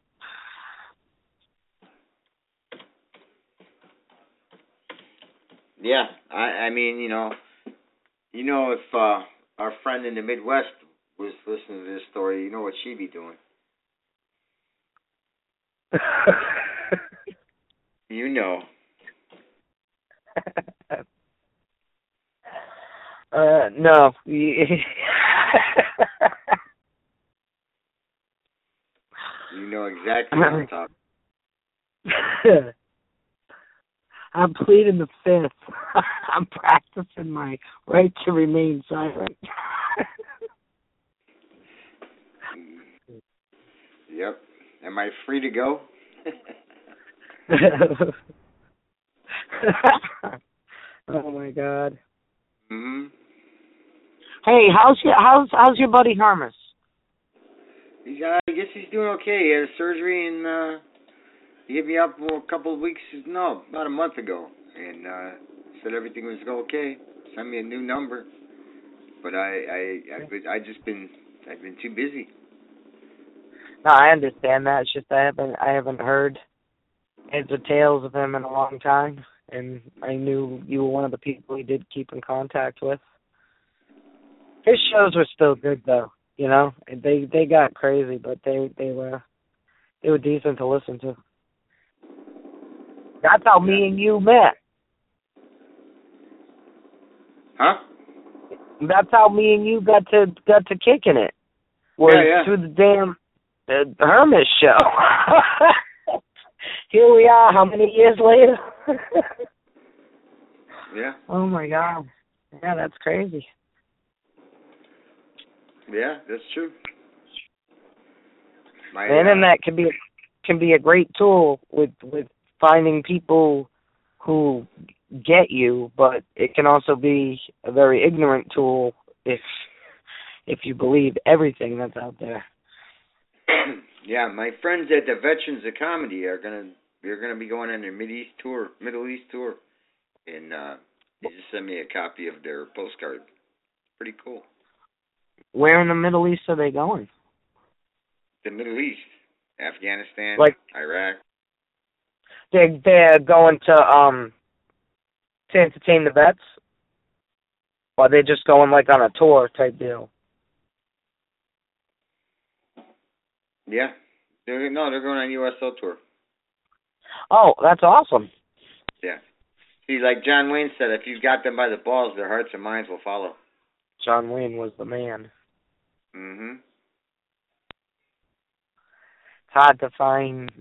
Yeah, I, I mean, you know, you know, if uh, our friend in the Midwest was listening to this story, you know what she'd be doing. You know. uh, no. You know exactly what I'm talking about. I'm pleading the fifth. I'm practicing my right to remain silent. Yep. Am I free to go? Oh my God. Mhm. Hey, how's your how's how's your buddy Hermes? He's, uh, I guess he's doing okay. He had a surgery and uh, he hit me up for a couple of weeks. No, about a month ago, and uh, said everything was okay. Sent me a new number, but I I I've been, I just been I've been too busy. No, I understand that. It's just I haven't I haven't heard heads or tails of him in a long time, and I knew you were one of the people he did keep in contact with. His shows were still good though, you know. They they got crazy, but they they were they were decent to listen to. That's how me and you met. Huh? That's how me and you got to got to kicking it. Was yeah, yeah. through the damn uh, Hermes show. Here we are. How many years later? Yeah. Oh my God. Yeah, that's crazy. Yeah, that's true. My, The internet can be can be a great tool with with finding people who get you, but it can also be a very ignorant tool if if you believe everything that's out there. Yeah, my friends at the Veterans of Comedy are gonna they're gonna be going on their Mid East tour, Middle East tour, and uh, they just sent me a copy of their postcard. Pretty cool. Where in the Middle East are they going? The Middle East, Afghanistan, like Iraq. They're they're going to um to entertain the vets, or they're just going like on a tour type deal. Yeah, they're, no, they're going on a U S O tour. Oh, that's awesome. Yeah. See, like John Wayne said, if you've got them by the balls, their hearts and minds will follow. John Wayne was the man. Mhm. It's hard to find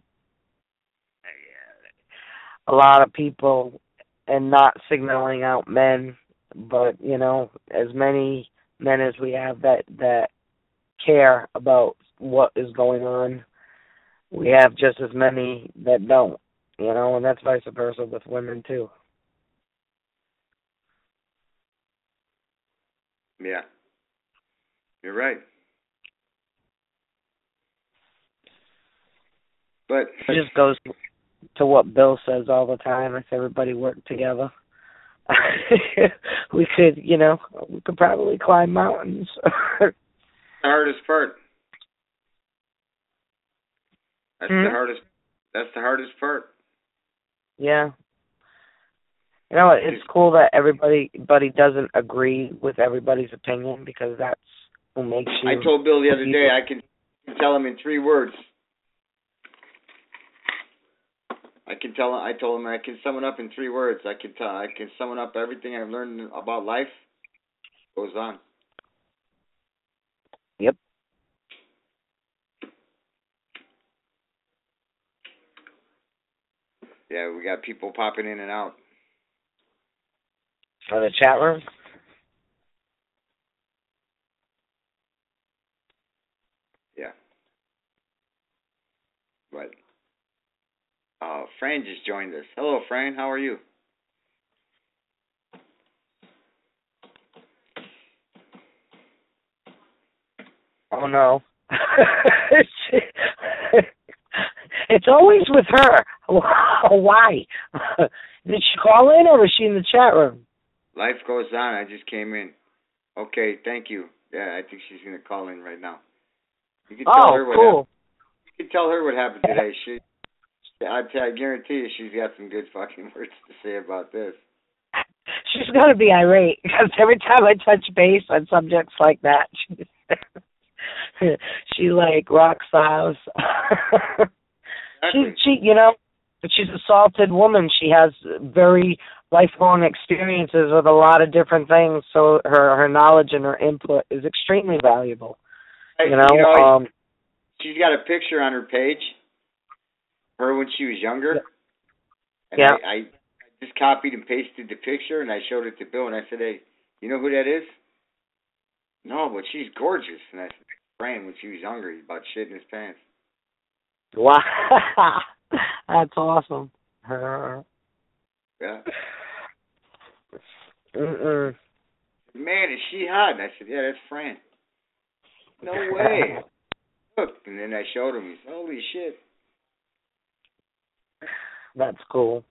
a lot of people and not signaling out men, but, you know, as many men as we have that, that care about what is going on, we have just as many that don't, you know, and that's vice versa with women too. Yeah. You're right. But it just goes to what Bill says all the time. If everybody worked together, we could, you know, we could probably climb mountains. The hardest part. That's hmm? the hardest. That's the hardest part. Yeah. You know, it's cool that everybody, everybody doesn't agree with everybody's opinion, because that's what makes you. I told Bill the other day I can tell him in three words. I can tell. I told him I can sum it up in three words. I can tell. I can sum it up everything I've learned about life. Goes on. Yep. Yeah, we got people popping in and out. For the chat room? Yeah. But uh, Fran just joined us. Hello, Fran. How are you? Oh, no. It's always with her. Why? Did she call in, or was she in the chat room? Life goes on. I just came in. Okay, thank you. Yeah, I think she's going to call in right now. You can tell oh, her what cool. happened. You can tell her what happened today. She, I, I guarantee you she's got some good fucking words to say about this. She's going to be irate, because every time I touch base on subjects like that, she, she like rocks the house. Exactly. She, she, you know, she's a salted woman. She has very lifelong experiences with a lot of different things, so her, her knowledge and her input is extremely valuable. You know, you know um, she's got a picture on her page, her when she was younger. And yeah. I, I just copied and pasted the picture, and I showed it to Bill, and I said, hey, you know who that is? No, but she's gorgeous. And I said, Fran, when she was younger, he's about shitting his pants. Wow. That's awesome. Yeah. Mm-mm. Man, is she hot? And I said, yeah, that's Fran. No way. Look, and then I showed him. He said, holy shit. That's cool.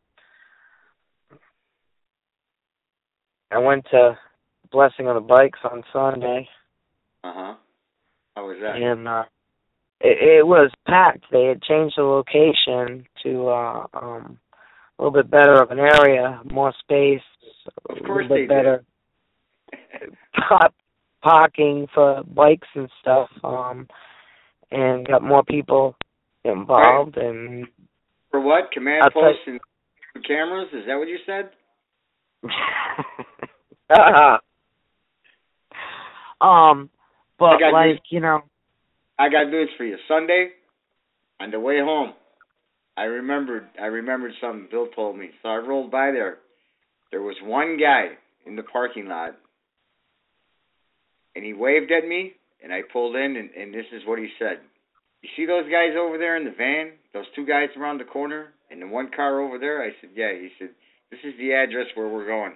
I went to Blessing on the Bikes on Sunday. Uh-huh. How was that? And uh, it, it was packed. They had changed the location to uh, um, a little bit better of an area, more space, of a course little bit they better pop, parking for bikes and stuff, um, and got more people involved. Right. And for what? Command posts and cameras? Is that what you said? um, but like, news. you know. I got news for you. Sunday, on the way home, I remembered I remembered something Bill told me. So I rolled by there. There was one guy in the parking lot, and he waved at me, and I pulled in, and, and this is what he said. You see those guys over there in the van? Those two guys around the corner? And the one car over there? I said, yeah. He said, this is the address where we're going.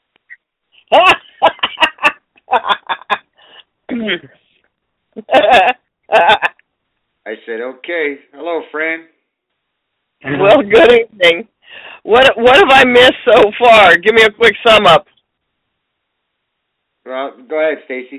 I said, okay. Hello, Fran. Well, good evening. What what have I missed so far? Give me a quick sum up. Well, go ahead, Stacy.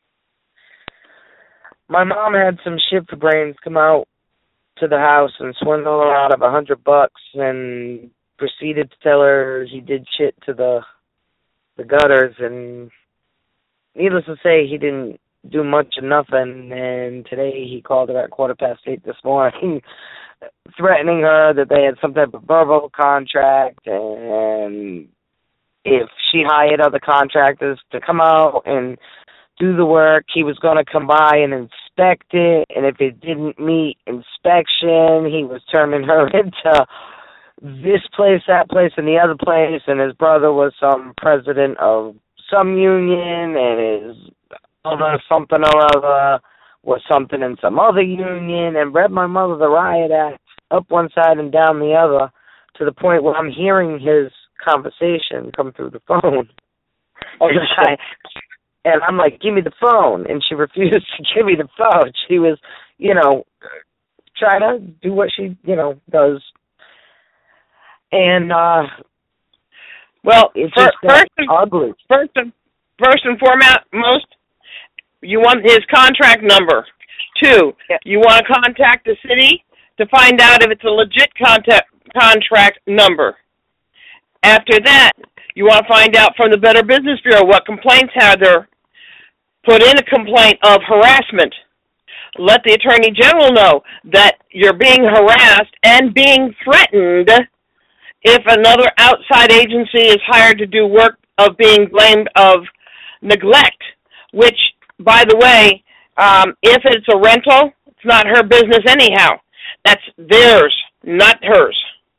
My mom had some shift brains come out to the house and swindle her out of a hundred bucks, and proceeded to tell her he did shit to the the gutters. And needless to say, he didn't do much of nothing. And today he called her at quarter past eight this morning, threatening her that they had some type of verbal contract, and if she hired other contractors to come out and do the work, he was going to come by and inspect it, and if it didn't meet inspection, he was turning her into this place, that place, and the other place. And his brother was some president of some union, and his other something or other was something in some other union, and read my mother the riot act up one side and down the other, to the point where I'm hearing his conversation come through the phone. Okay. And I'm like, give me the phone. And she refused to give me the phone. She was, you know, trying to do what she, you know, does. And, uh, well, it's first, just first, and, ugly. First and, first and foremost, you want his contract number. Two, yeah. You want to contact the city to find out if it's a legit contact, contract number. After that, you want to find out from the Better Business Bureau what complaints have there. Put in a complaint of harassment. Let the Attorney General know that you're being harassed and being threatened if another outside agency is hired to do work of being blamed of neglect, which, by the way, um, if it's a rental, it's not her business anyhow. That's theirs, not hers.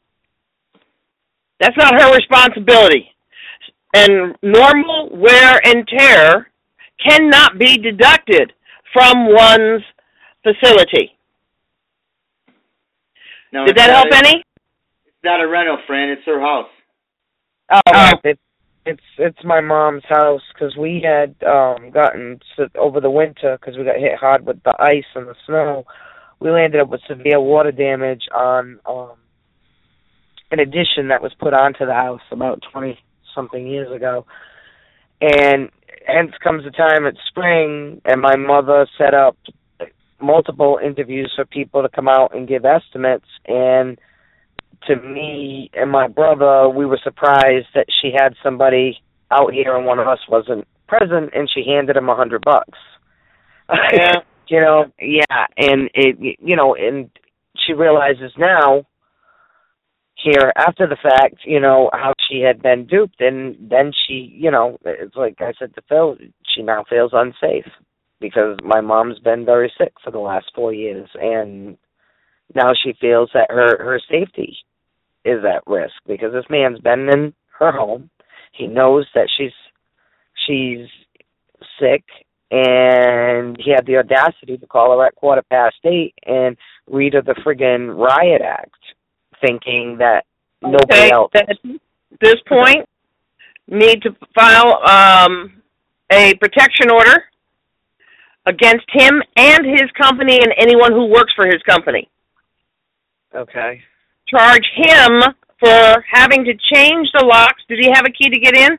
That's not her responsibility. And normal wear and tear cannot be deducted from one's facility. No, Did that help a, any? It's not a rental, Fran. It's her house. Oh, oh. It, it's it's my mom's house, because we had um, gotten, over the winter, because we got hit hard with the ice and the snow, we landed up with severe water damage on um, an addition that was put onto the house about twenty-something years ago. And hence comes the time it's spring, and my mother set up multiple interviews for people to come out and give estimates. And to me and my brother, we were surprised that she had somebody out here and one of us wasn't present, and she handed him a hundred bucks. Yeah. You know, yeah, and it, you know, and she realizes now hear after the fact, you know, how she had been duped, and then she, you know, it's like I said to Phil, she now feels unsafe because my mom's been very sick for the last four years, and now she feels that her, her safety is at risk because this man's been in her home. He knows that she's she's sick, and he had the audacity to call her at quarter past eight and read her the friggin' riot act, thinking that nobody okay, else. At this point, need to file um, a protection order against him and his company and anyone who works for his company. Okay. Charge him for having to change the locks. Did he have a key to get in?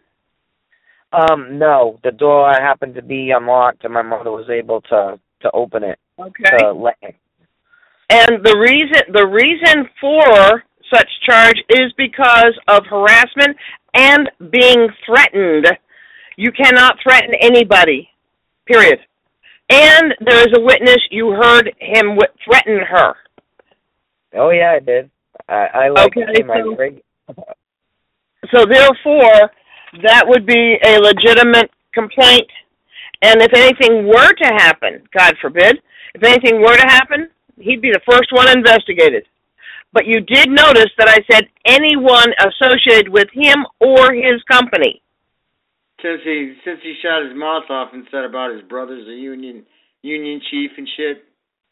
Um, no. The door happened to be unlocked, and my mother was able to, to open it. Okay. To let me. And the reason the reason for such charge is because of harassment and being threatened. You cannot threaten anybody, period. And there is a witness. You heard him w- threaten her. Oh, yeah, I did. I, I like okay, him. so, I so therefore, that would be a legitimate complaint. And if anything were to happen, God forbid, if anything were to happen, he'd be the first one investigated. But you did notice that I said anyone associated with him or his company. Since he since he shot his mouth off and said about his brother's a union union chief and shit.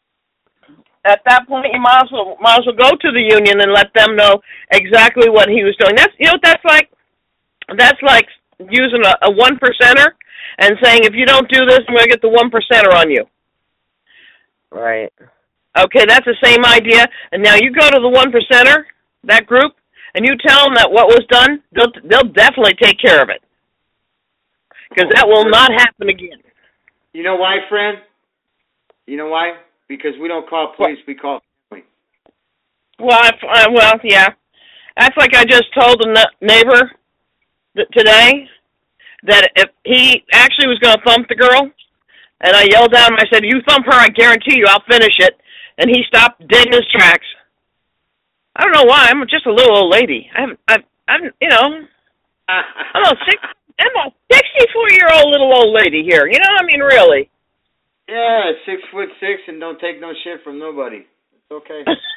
At that point, you might as well might as well go to the union and let them know exactly what he was doing. That's you know what that's like. That's like using a, a one percenter and saying, if you don't do this, I'm going to get the one percenter on you. Right. Okay, that's the same idea. And now you go to the one percenter, that group, and you tell them that what was done, they'll they'll definitely take care of it. Because that will not happen again. You know why, friend? You know why? Because we don't call police, we call family. Well, I, I, well, yeah. That's like I just told a neighbor that today that if he actually was going to thump the girl, and I yelled at him, I said, you thump her, I guarantee you I'll finish it. And he stopped dead in his tracks. I don't know why. I'm just a little old lady. I'm, I'm, I'm you know, I'm a six, I'm a sixty-four-year-old little old lady here. You know, I mean, really. Yeah, six foot six and don't take no shit from nobody. It's okay.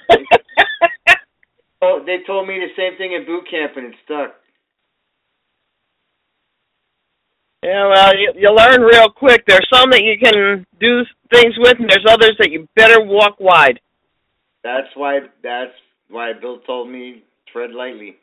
Oh, they told me the same thing at boot camp and it stuck. Yeah, well, you, you learn real quick. There's some that you can do things with, and there's others that you better walk wide. That's why. That's why Bill told me tread lightly.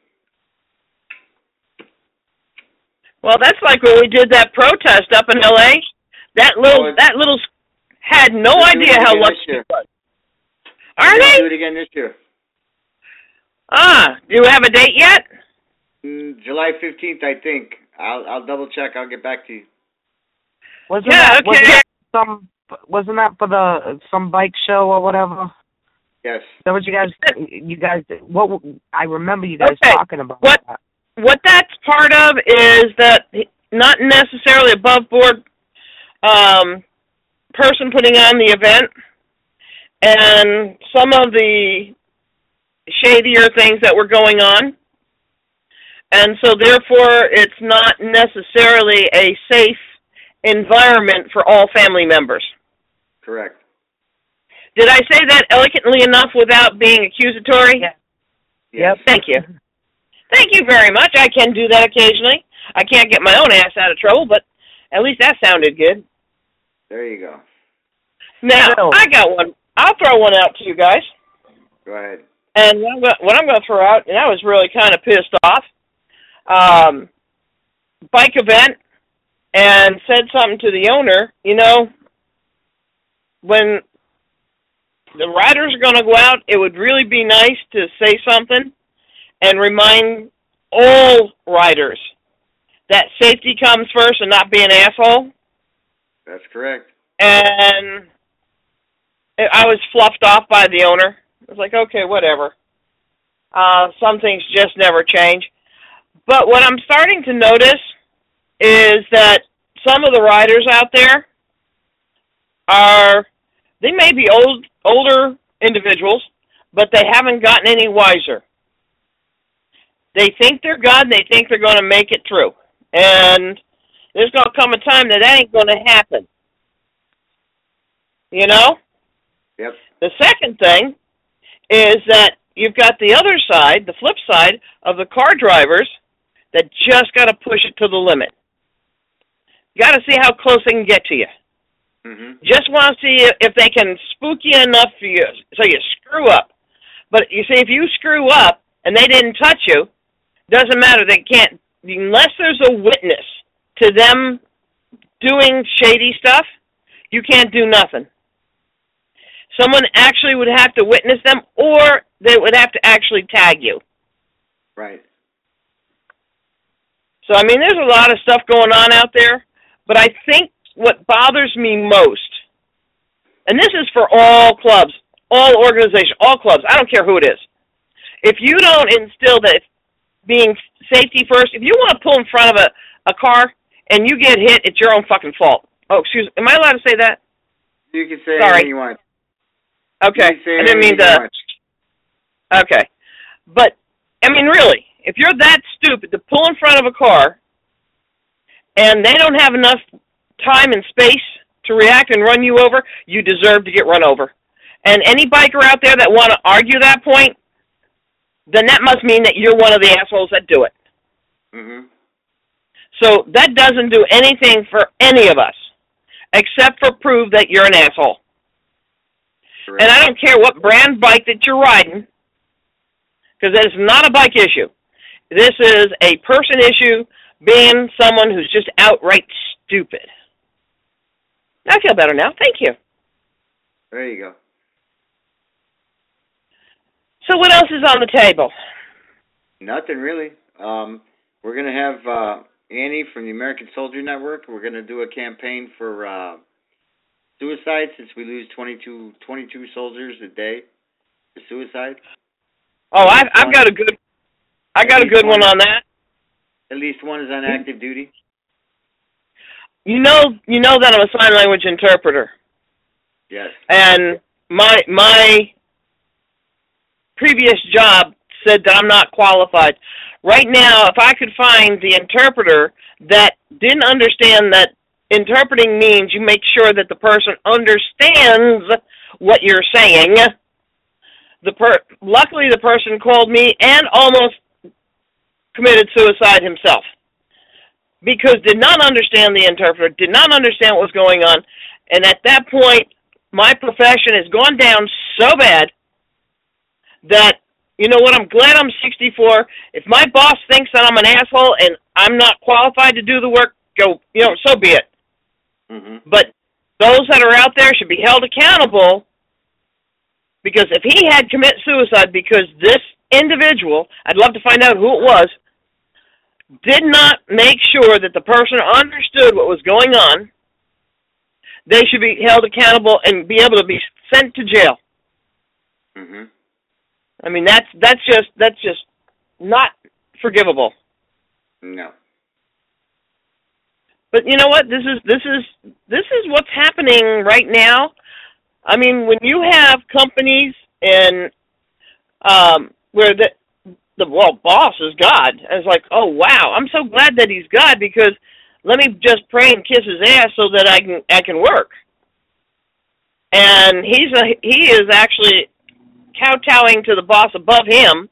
Well, that's like when we did that protest up in L A. That little, oh, that little had no idea how lucky she was. Are they? Do it again this year. Ah, do you have a date yet? Mm, July fifteenth, I think. I'll I'll double check. I'll get back to you. Wasn't yeah, that, okay. wasn't that some? Wasn't that for the some bike show or whatever? Yes. That what you guys? You guys? What? I remember you guys okay. talking about what, that. What that's part of is that not necessarily above board um, person putting on the event, and some of the shadier things that were going on. And so, therefore, it's not necessarily a safe environment for all family members. Correct. Did I say that elegantly enough without being accusatory? Yeah. Yes. Thank you. Thank you very much. I can do that occasionally. I can't get my own ass out of trouble, but at least that sounded good. There you go. Now, I got one. I'll throw one out to you guys. Go ahead. And what I'm going to throw out, and I was really kind of pissed off, Um, bike event, and said something to the owner, you know, when the riders are going to go out, it would really be nice to say something and remind all riders that safety comes first and not be an asshole. That's correct. And I was fluffed off by the owner. I was like, okay, whatever. Uh, some things just never change. But what I'm starting to notice is that some of the riders out there are, they may be old, older individuals, but they haven't gotten any wiser. They think they're God, and they think they're going to make it through. And there's going to come a time that that ain't going to happen. You know? Yep. The second thing is that you've got the other side, the flip side, of the car drivers that just got to push it to the limit. You got to see how close they can get to you. Mm-hmm. Just want to see if they can spook you enough for you, so you screw up. But you see, if you screw up and they didn't touch you, doesn't matter. They can't, unless there's a witness to them doing shady stuff, you can't do nothing. Someone actually would have to witness them, or they would have to actually tag you. Right. So, I mean, there's a lot of stuff going on out there, but I think what bothers me most, and this is for all clubs, all organizations, all clubs, I don't care who it is. If you don't instill that being safety first, if you want to pull in front of a, a car and you get hit, it's your own fucking fault. Oh, excuse me. Am I allowed to say that? You can say Sorry. anything you want. Okay. You I didn't mean to. Okay. But, I mean, really, if you're that stupid to pull in front of a car and they don't have enough time and space to react and run you over, you deserve to get run over. And any biker out there that want to argue that point, then that must mean that you're one of the assholes that do it. Mm-hmm. So that doesn't do anything for any of us, except for prove that you're an asshole. Correct. And I don't care what brand bike that you're riding, because it's not a bike issue. This is a person issue, being someone who's just outright stupid. I feel better now. Thank you. There you go. So what else is on the table? Nothing really. Um, we're going to have uh, Annie from the American Soldier Network. We're going to do a campaign for uh, suicide, since we lose twenty-two, twenty-two soldiers a day to suicide. Oh, I've, I've got a good, I got a good one on that. At least one is on active duty. You know, you know that I'm a sign language interpreter. Yes. And my my previous job said that I'm not qualified. Right now, if I could find the interpreter that didn't understand that interpreting means you make sure that the person understands what you're saying. The per luckily the person called me and almost committed suicide himself, because did not understand the interpreter, did not understand what was going on, and at that point, my profession has gone down so bad that, you know what, I'm glad I'm sixty-four. If my boss thinks that I'm an asshole and I'm not qualified to do the work, go, you know, so be it. Mm-hmm. But those that are out there should be held accountable, because if he had committed suicide because this individual, I'd love to find out who it was, did not make sure that the person understood what was going on, they should be held accountable and be able to be sent to jail. Mm-hmm. I mean, that's that's just that's just not forgivable. No. But you know what? This is this is this is what's happening right now. I mean, when you have companies and um, where the the well boss is God, and it's like, oh wow, I'm so glad that he's God, because let me just pray and kiss his ass so that I can I can work. And he's a he is actually kowtowing to the boss above him.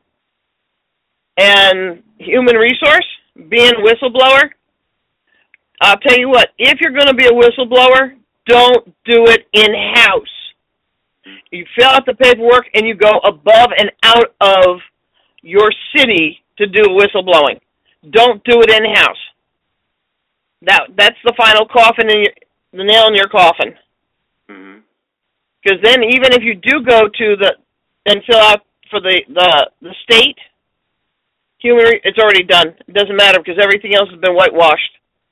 And human resource, being a whistleblower, I'll tell you what, if you're going to be a whistleblower, don't do it in-house. You fill out the paperwork and you go above and out of your city to do whistleblowing. Don't do it in-house. That that's the final coffin in your, the nail in your coffin. Mm-hmm. Because then, even if you do go to the and fill out for the the, the state human, it's already done. It doesn't matter, because everything else has been whitewashed.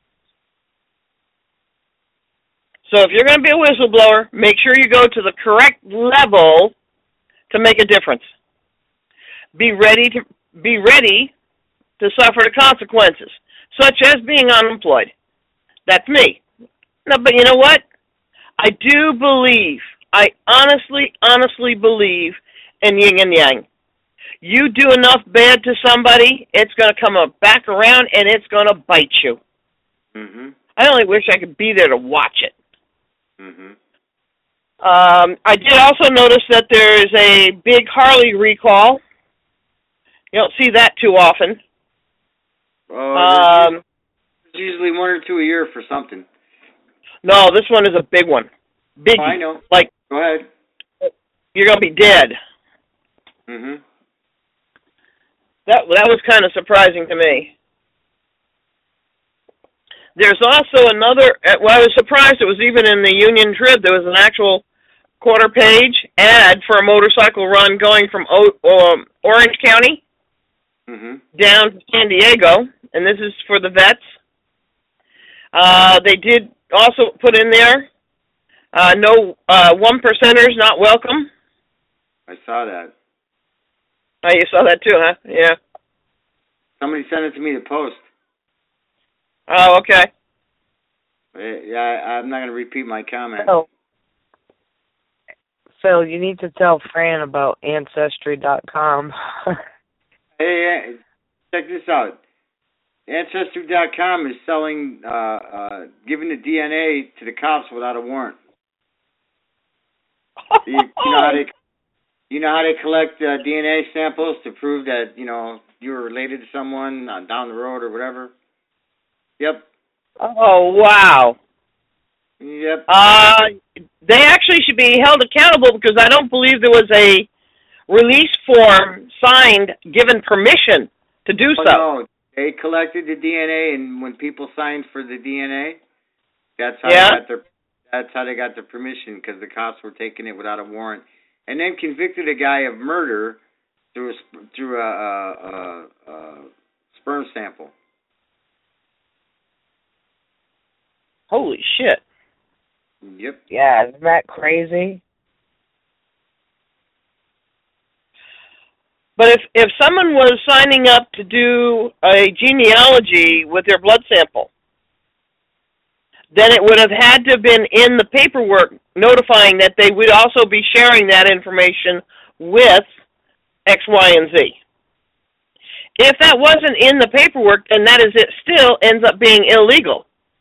So if you're going to be a whistleblower, make sure you go to the correct level to make a difference. Be ready to be ready to suffer the consequences, such as being unemployed. That's me. No, but you know what? I do believe, I honestly, honestly believe in yin and yang. You do enough bad to somebody, it's going to come back around and it's going to bite you. Mhm. I only wish I could be there to watch it. Mhm. Um, I did also notice that there is a big Harley recall. You don't see that too often. Oh, Um, there's usually one or two a year for something. no, this one is a big one. Big. Oh, I know. Like, Go ahead. you're going to be dead. Mhm. That that was kind of surprising to me. There's also another, well, I was surprised it was even in the Union Trib. There was an actual quarter-page ad for a motorcycle run going from o- um, Orange County Mhm. down to San Diego, and this is for the vets. Uh, they did also put in there, uh, no uh, one-percenters not welcome. I saw that. Oh, you saw that too, huh? Yeah. Somebody sent it to me to post. Oh, okay. Uh, Yeah, I, I'm not going to repeat my comment. Phil, Phil, you need to tell Fran about Ancestry dot com. Hey, hey, check this out. Ancestry dot com is selling, uh, uh, giving the D N A to the cops without a warrant. You, you know how they, you know how they collect uh, D N A samples to prove that you know you were related to someone uh, down the road or whatever. Yep. Oh, wow. Yep. Uh, they actually should be held accountable because I don't believe there was a release form signed given permission to do Oh, so. no, they collected the D N A, and when people signed for the D N A, that's how Yeah. they got their that's how they got the permission because the cops were taking it without a warrant, and then convicted a guy of murder through a sp- through a, a, a, a sperm sample. Holy shit. Yep. Yeah, isn't that crazy? But if, if someone was signing up to do a genealogy with their blood sample, then it would have had to have been in the paperwork notifying that they would also be sharing that information with X, Y, and Z. If that wasn't in the paperwork, then that is it still ends up being illegal.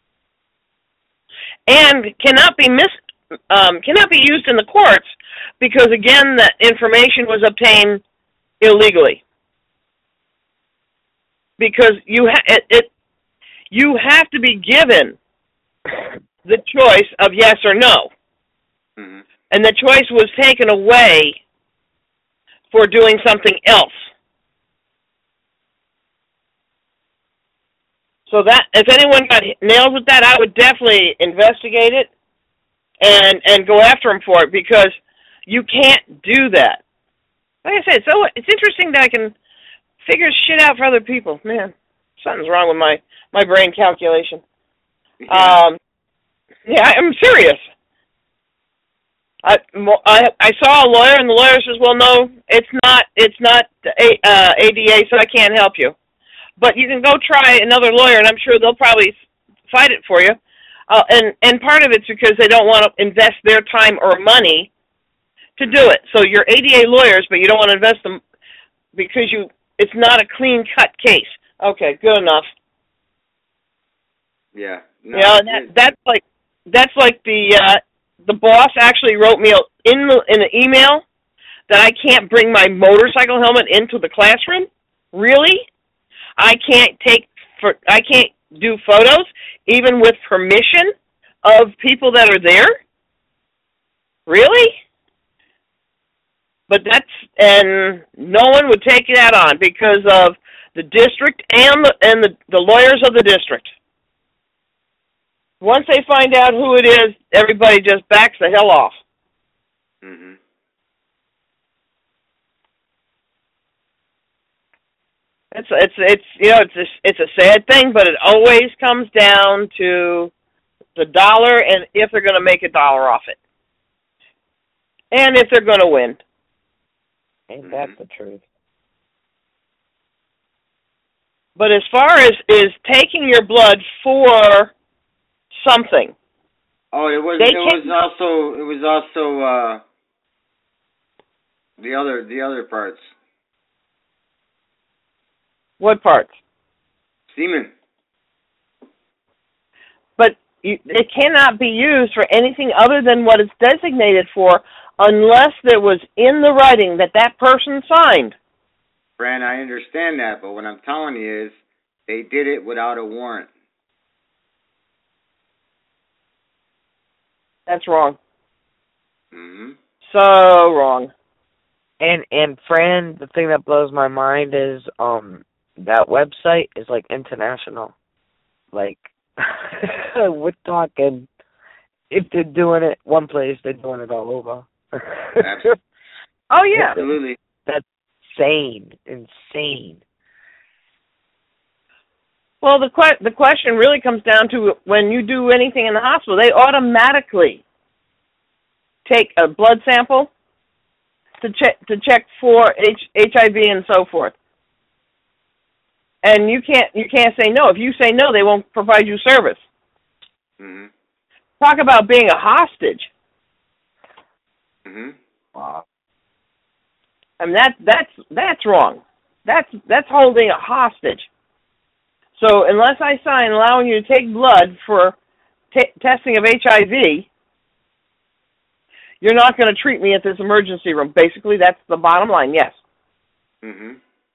And cannot be mis um, cannot be used in the courts because again that information was obtained illegally. Because you ha- it, it you have to be given the choice of yes or no. Mm-hmm. And the choice was taken away for doing something else. So that if anyone got nailed with that, I would definitely investigate it and and go after them for it because you can't do that. Like I said, so it's interesting that I can figure shit out for other people. Man, something's wrong with my, my brain calculation. Yeah. Um, yeah, I'm serious. I, I I saw a lawyer and the lawyer says, "Well, no, it's not it's not a, uh, A D A, so I can't help you." But you can go try another lawyer, and I'm sure they'll probably fight it for you. Uh, and, and part of it's because they don't want to invest their time or money to do it. So you're A D A lawyers, but you don't want to invest them because you it's not a clean-cut case. Okay, good enough. Yeah. No, Yeah, and that, it, that's like that's like the uh, the boss actually wrote me in the, in an email that I can't bring my motorcycle helmet into the classroom. Really? I can't take for I can't do photos even with permission of people that are there. Really? But that's and no one would take that on because of the district and the and the, the lawyers of the district. Once they find out who it is, everybody just backs the hell off. mm-hmm. It's it's it's you know it's a, it's a sad thing, but it always comes down to the dollar and if they're going to make a dollar off it, and if they're going to win. Ain't that the truth? But as far as is taking your blood for something, Oh, it was They it was can- also it was also uh, the other the other parts. What parts? Semen. But you, it cannot be used for anything other than what it's designated for unless it was in the writing that that person signed. Fran, I understand that, but what I'm telling you is they did it without a warrant. That's wrong. Mm-hmm. So wrong. And and Fran, the thing that blows my mind is um that website is like international. Like we're talking, if they're doing it one place, they're doing it all over. Absolutely. Oh yeah. Absolutely. That's insane. Insane. Well, the que- the question really comes down to when you do anything in the hospital, they automatically take a blood sample to check to check for H- HIV and so forth. And you can't you can't say no. If you say no, they won't provide you service. Mm-hmm. Talk about being a hostage. Mm-hmm. Wow. I mean that that's that's wrong. That's that's holding a hostage. So unless I sign allowing you to take blood for t- testing of H I V, you're not going to treat me at this emergency room. Basically, that's the bottom line. Yes. Mm-hmm.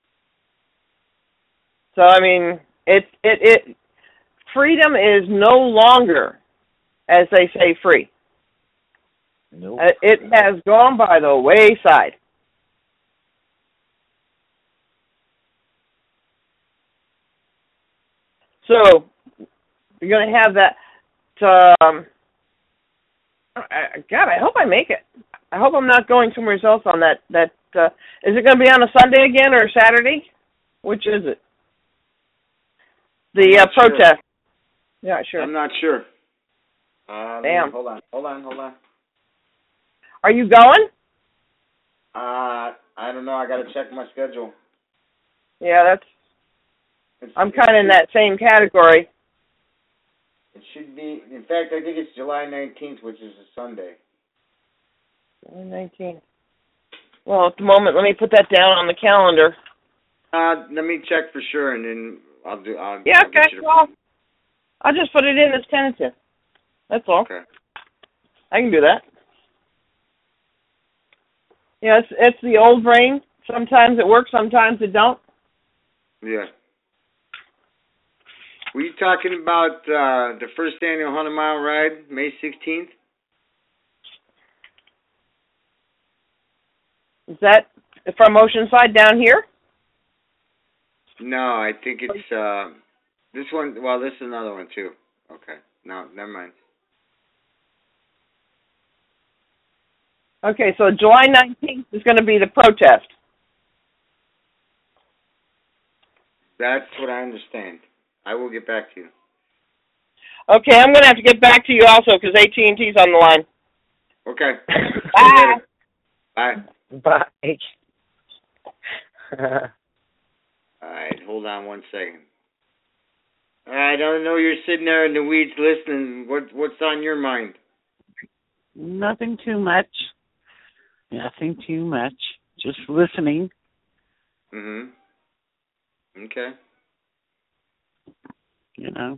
So I mean, it it it freedom is no longer, as they say, free. Nope. It has gone by the wayside. So you're going to have that. Um, I, God, I hope I make it. I hope I'm not going somewhere else on that. That uh, is it going to be on a Sunday again or a Saturday? Which is it? The uh, protest. Sure. Yeah, sure. I'm not sure. Uh, Damn. Hold on, hold on, hold on. Are you going? Uh, I don't know. I got to check my schedule. Yeah, that's. It's, I'm kind of in that same category. It should be. In fact, I think it's July nineteenth, which is a Sunday. July nineteenth. Well, at the moment, let me put that down on the calendar. Uh, let me check for sure, and then I'll do. I'll, yeah, I'll okay. Well, I'll just put it in as tentative. That's all. Okay. I can do that. Yeah, it's it's the old brain. Sometimes it works, sometimes it don't. Yeah. Were you talking about uh, the first annual one hundred mile ride, May sixteenth? Is that from Oceanside down here? No, I think it's uh, this one. Well, this is another one too. Okay. No, never mind. Okay, so July nineteenth is going to be the protest. That's what I understand. I will get back to you. Okay, I'm going to have to get back to you also because A T and T's on the line. Okay. Bye. Bye. Bye. All right, hold on one second. All right, I don't know you're sitting there in the weeds listening. What what's on your mind? Nothing too much. Nothing too much. Just listening. Mhm. Okay. You know,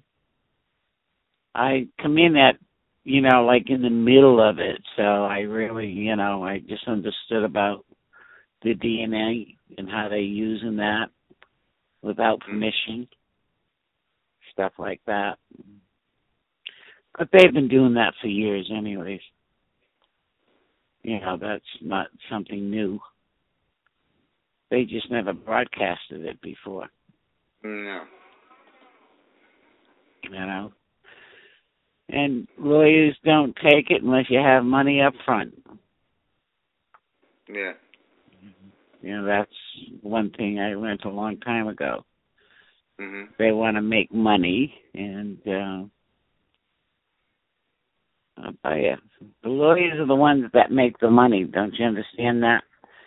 I come in at, you know, like in the middle of it, so I really, you know, I just understood about the D N A and how they're using that without permission, stuff like that. But they've been doing that for years anyways. You know, that's not something new. They just never broadcasted it before. No. You know? And lawyers don't take it unless you have money up front. Yeah. You know, that's one thing I learned a long time ago. Mhm. They want to make money, and uh, I'll tell you, the lawyers are the ones that make the money. Don't you understand that?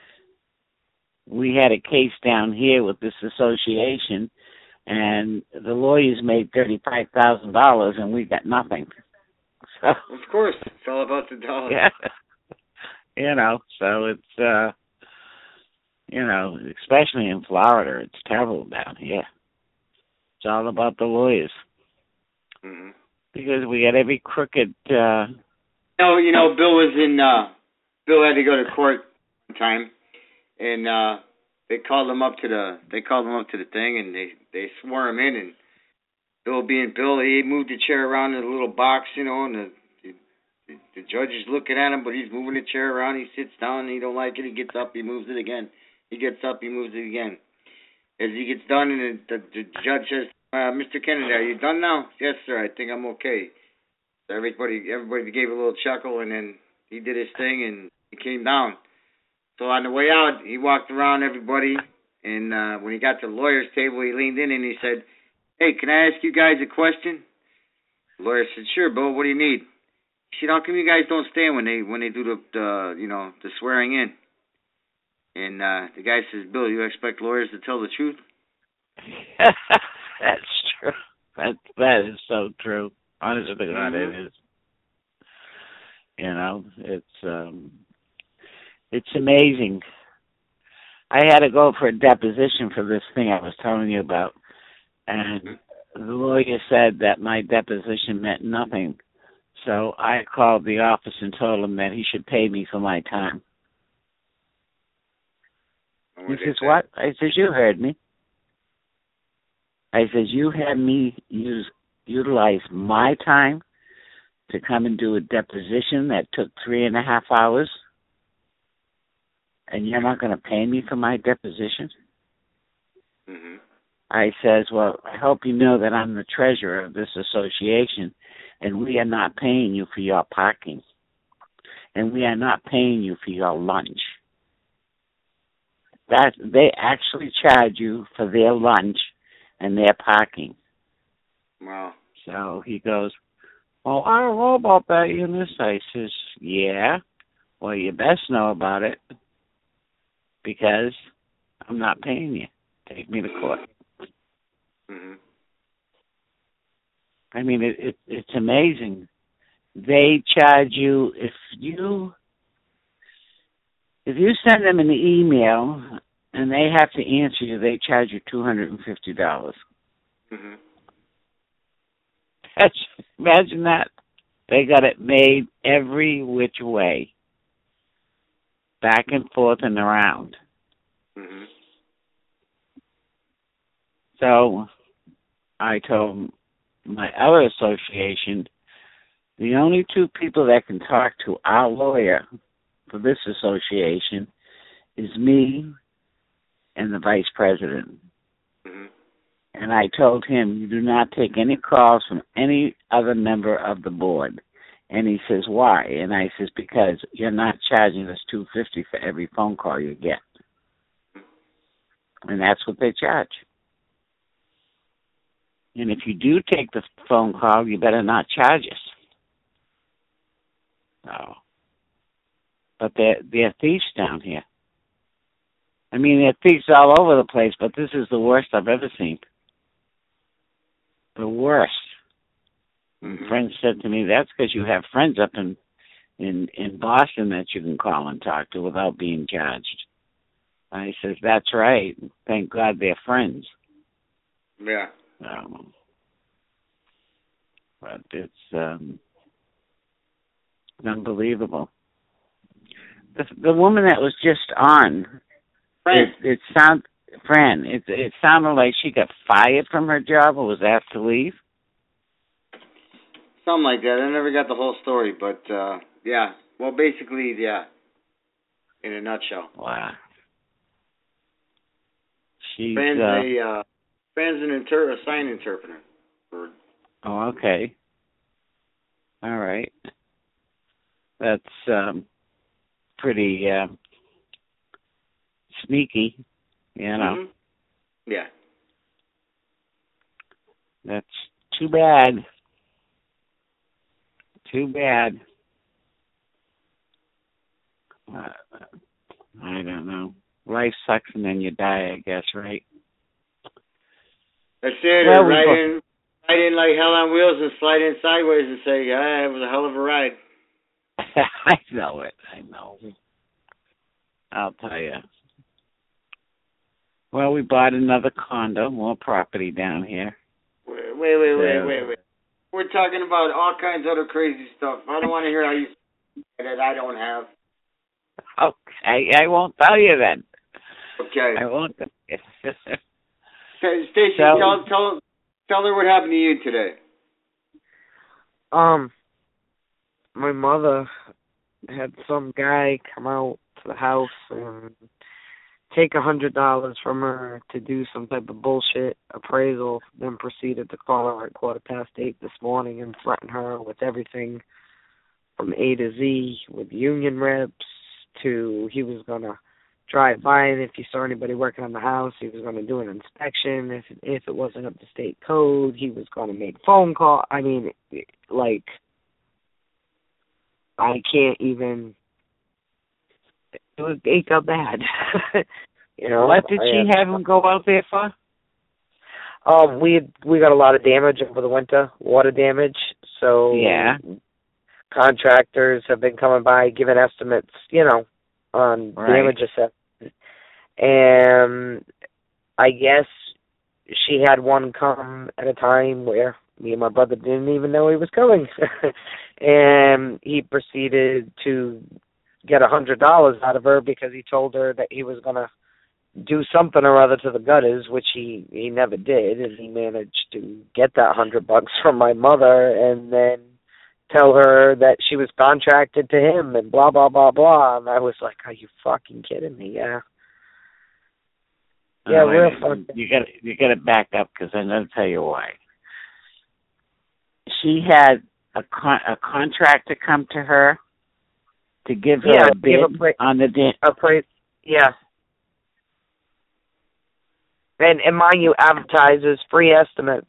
We had a case down here with this association, and the lawyers made thirty-five thousand dollars, and we got nothing. So, of course, it's all about the dollar. Yeah. You know, so it's, uh, You know, especially in Florida, it's terrible down here. It's all about the lawyers. Mm-hmm. Because we got every crooked... Uh, no, you know, Bill was in... Uh, Bill had to go to court one time, and uh, they called him up to the... They called him up to the thing, and they, they swore him in, and Bill being Bill, he moved the chair around in a little box, you know, and the, the, the judge is looking at him, but he's moving the chair around. He sits down, and he don't like it. He gets up, he moves it again. He gets up, he moves it again. As he gets done, and the, the, the judge says, uh, Mister Kennedy, are you done now? Yes, sir, I think I'm okay. So everybody, everybody gave a little chuckle, and then he did his thing, and he came down. So on the way out, he walked around everybody, and uh, when he got to the lawyer's table, he leaned in and he said, hey, can I ask you guys a question? The lawyer said, sure, Bill, what do you need? He said, how come you guys don't stand when they when they do the, the you know, the swearing in? And uh, the guy says, Bill, you expect lawyers to tell the truth? That's true. That that is so true. Honestly, God, mm-hmm. it is. You know, it's um, it's amazing. I had to go for a deposition for this thing I was telling you about, and the lawyer said that my deposition meant nothing. So I called the office and told him that he should pay me for my time. He says, what? I says, you heard me. I says, you had me use utilize my time to come and do a deposition that took three and a half hours, and you're not going to pay me for my deposition? Mm-hmm. I says, well, I hope you know that I'm the treasurer of this association, and we are not paying you for your parking, and we are not paying you for your lunch. That they actually charge you for their lunch and their parking. Wow. So he goes, well, I don't know about that, Eunice. I says, yeah. Well, you best know about it because I'm not paying you. Take me to court. Mm-hmm. I mean, it, it, it's amazing. They charge you if you if you send them an email and they have to answer you, they charge you two hundred and fifty dollars. Mm-hmm. Imagine that. They got it made every which way, back and forth and around. Mm-hmm. So I told my other association, the only two people that can talk to our lawyer for this association is me and the vice president. Mm-hmm. And I told him, you do not take any calls from any other member of the board. And he says, why? And I says, because you're not charging us two hundred fifty dollars for every phone call you get. And that's what they charge. And if you do take the phone call, you better not charge us. So, but they're, they're thieves down here. I mean, they're thieves all over the place, but this is the worst I've ever seen. The worst. Mm-hmm. Friends said to me, that's because you have friends up in, in, in Boston that you can call and talk to without being charged. I says, that's right. Thank God they're friends. Yeah. Um, but it's um, unbelievable. The, the woman that was just on, Fran. it, it sound, Fran, it, it sounded like she got fired from her job or was asked to leave. Something like that. I never got the whole story, but uh, yeah. Well, basically, yeah. In a nutshell. Wow. She's Fran's uh, a uh, Fran's an inter- a sign interpreter. For... Oh, okay. All right. That's um, pretty uh, sneaky, you know. Mm-hmm. Yeah. That's too bad. Too bad. Uh, I don't know. Life sucks and then you die, I guess, right? That's it. Well, or ride, we... in, ride in like hell on wheels and slide in sideways and say, yeah, it was a hell of a ride. I know it. I know. I'll tell you. Well, we bought another condo, more property down here. Wait, wait, wait, so, wait, wait, wait. We're talking about all kinds of other crazy stuff. I don't want to hear how you that I don't have. Okay, I won't tell you then. Okay. I won't. Stacy, so, tell, tell, tell her what happened to you today. Um, my mother had some guy come out to the house and take a hundred dollars from her to do some type of bullshit appraisal, then proceeded to call her at quarter past eight this morning and threaten her with everything from A to Z, with union reps to he was gonna drive by, and if he saw anybody working on the house, he was gonna do an inspection. If if it wasn't up to state code, he was gonna make phone call. I mean, like, I can't even. It was it got bad. You know, what did I, she have him go out there for? Um, we had, we got a lot of damage over the winter, water damage. So yeah, contractors have been coming by giving estimates, you know, on right. damage assessment. And I guess she had one come at a time where me and my brother didn't even know he was coming, and he proceeded to get a hundred dollars out of her because he told her that he was gonna do something or other to the gutters, which he he never did, and he managed to get that hundred bucks from my mother, and then tell her that she was contracted to him, and blah blah blah blah. And I was like, "Are you fucking kidding me?" Yeah, yeah, oh, real fucking. fucking. You got you got to back up because I'm going to tell you why. She had a con- a contractor come to her to give her yeah, a bid a pra- on the da- a pra- yeah. And and mind you, advertises free estimates.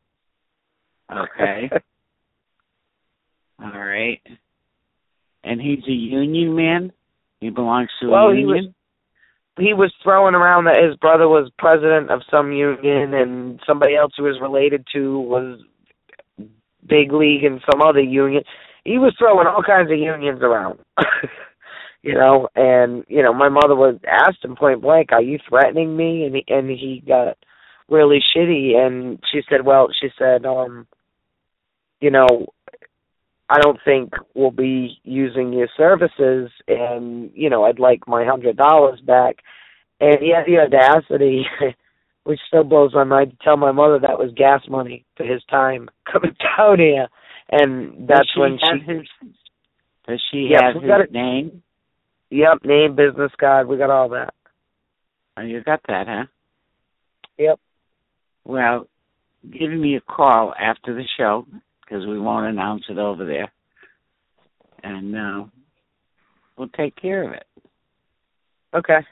Okay. All right. And he's a union man? He belongs to well, a he union? was he was throwing around that his brother was president of some union and somebody else who was related to was big league in some other union. He was throwing all kinds of unions around. You know, and, you know, my mother was asked him point blank, "Are you threatening me?" And he, and he got really shitty. And she said, well, she said, um, you know, I don't think we'll be using your services, and, you know, I'd like my hundred dollars back. And he had the audacity, which still blows my mind, to tell my mother that was gas money for his time coming down here. And that's she when she... His, does she yep, have his got it. name? Yep, name, business card, we got all that. Oh, you got that, huh? Yep. Well, give me a call after the show, because we won't announce it over there. And uh, we'll take care of it. Okay.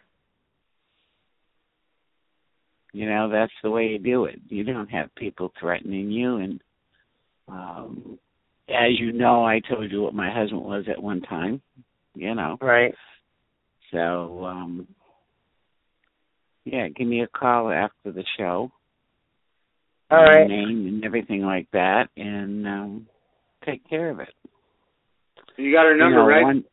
You know, that's the way you do it. You don't have people threatening you. And um, as you know, I told you what my husband was at one time, you know. Right. So, um, yeah, give me a call after the show. All right. Name and everything like that, and um, take care of it. You got her number, you know, right? One,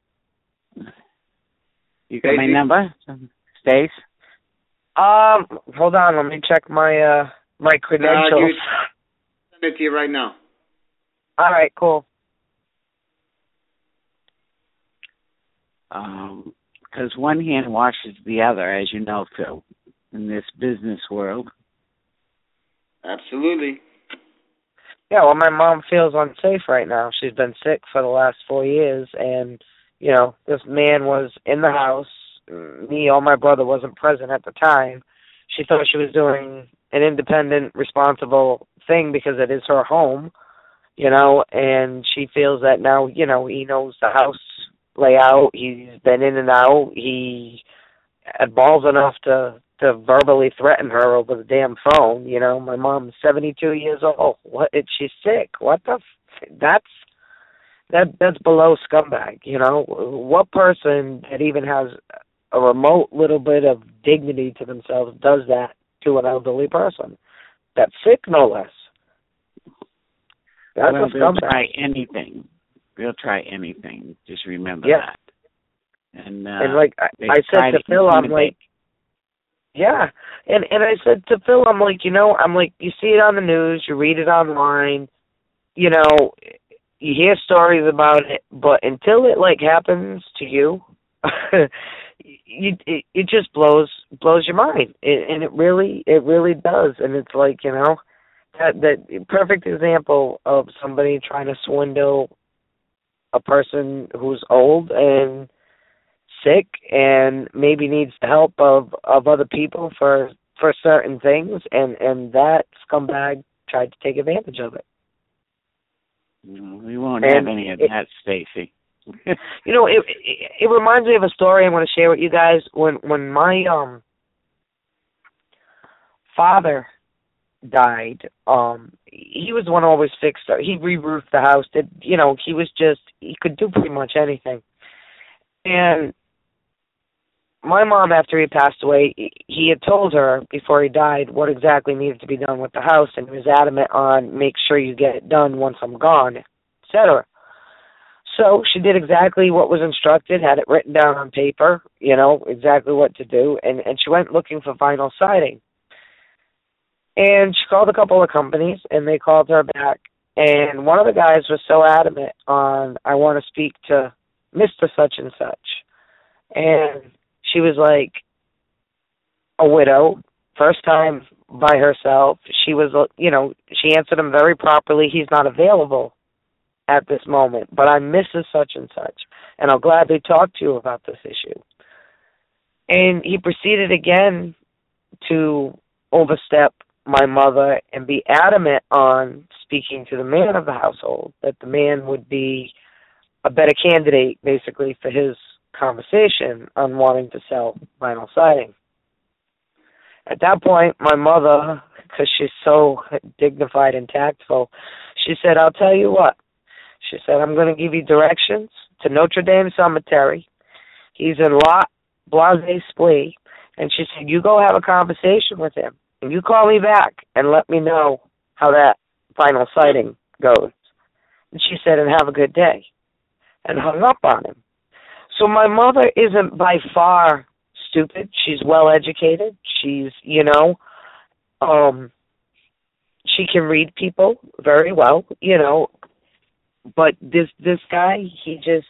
you got my Stacey? number, Stace? Um, hold on, let me check my uh my credentials. Uh, dude, send it to you right now. All right, cool. Um, because one hand washes the other, as you know, Phil, in this business world. Absolutely. Yeah, well, my mom feels unsafe right now. She's been sick for the last four years, and, you know, this man was in the house. Me or my brother wasn't present at the time. She thought she was doing an independent, responsible thing because it is her home, you know, and she feels that now, you know, he knows the house layout. He's been in and out. He had balls enough to to verbally threaten her over the damn phone. You know, my mom's seventy-two years old. What? She's sick. What the? F- that's that. That's below scumbag. You know, what person that even has a remote little bit of dignity to themselves does that to an elderly person that's sick, no less? That's well, a they'll scumbag. try anything. They'll try anything. Just remember yeah. that. And, uh, and like I, they I try said to Phil, I'm intimidate. like, yeah, And and I said to Phil, I'm like, you know, I'm like, you see it on the news, you read it online, you know, you hear stories about it, but until it like happens to you, you it, it just blows blows your mind, it, and it really it really does. And it's like, you know, that that perfect example of somebody trying to swindle a person who's old and sick and maybe needs the help of, of other people for for certain things, and, and that scumbag tried to take advantage of it. We won't and have any of it, that, Stacy. You know, it, it it reminds me of a story I'm going to share with you guys. When when my um father died, um he was the one who always fixed it. He re-roofed the house. Did you know? He was just he could do pretty much anything. And my mom, after he passed away, he had told her before he died what exactly needed to be done with the house, and he was adamant on make sure you get it done once I'm gone, et cetera. So she did exactly what was instructed, had it written down on paper, you know, exactly what to do, and, and she went looking for vinyl siding. And she called a couple of companies, and they called her back, and one of the guys was so adamant on, I want to speak to Mister Such and Such. And she was like a widow, first time by herself. She was, you know, she answered him very properly. He's not available at this moment, but I'm Missus Such and Such, and I'll gladly talk to you about this issue. And he proceeded again to overstep my mother and be adamant on speaking to the man of the household, that the man would be a better candidate, basically, for his conversation on wanting to sell vinyl siding. At that point, my mother, because she's so dignified and tactful, she said, I'll tell you what. She said, I'm going to give you directions to Notre Dame Cemetery. He's in Lot Blase Splee. And she said, you go have a conversation with him. And you call me back and let me know how that vinyl siding goes. And she said, and have a good day. And hung up on him. So my mother isn't by far stupid. She's well educated. She's, you know, um, she can read people very well, you know. But this this guy, he just,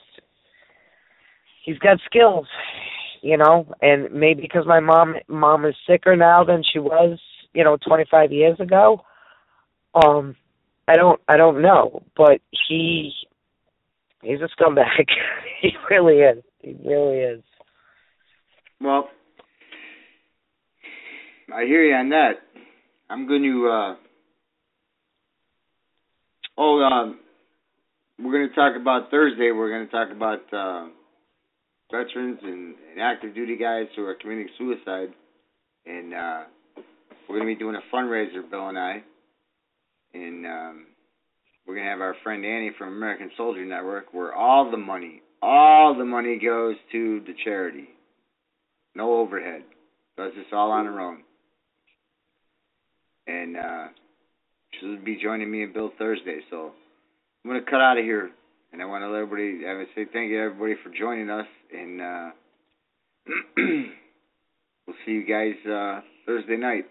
he's got skills, you know. And maybe because my mom mom is sicker now than she was, you know, twenty-five years ago. Um, I don't I don't know, but he. He's a scumbag. He really is. He really is. Well, I hear you on that. I'm going to, uh, oh, um, we're going to talk about Thursday. We're going to talk about uh, veterans and, and active duty guys who are committing suicide. And uh, we're going to be doing a fundraiser, Bill and I. And, um, we're going to have our friend Annie from American Soldier Network, where all the money, all the money goes to the charity. No overhead. Does this all on her own. And uh, she'll be joining me and Bill Thursday. So I'm going to cut out of here. And I want to let everybody, I would say thank you to everybody for joining us. And uh, we'll see you guys uh, Thursday night.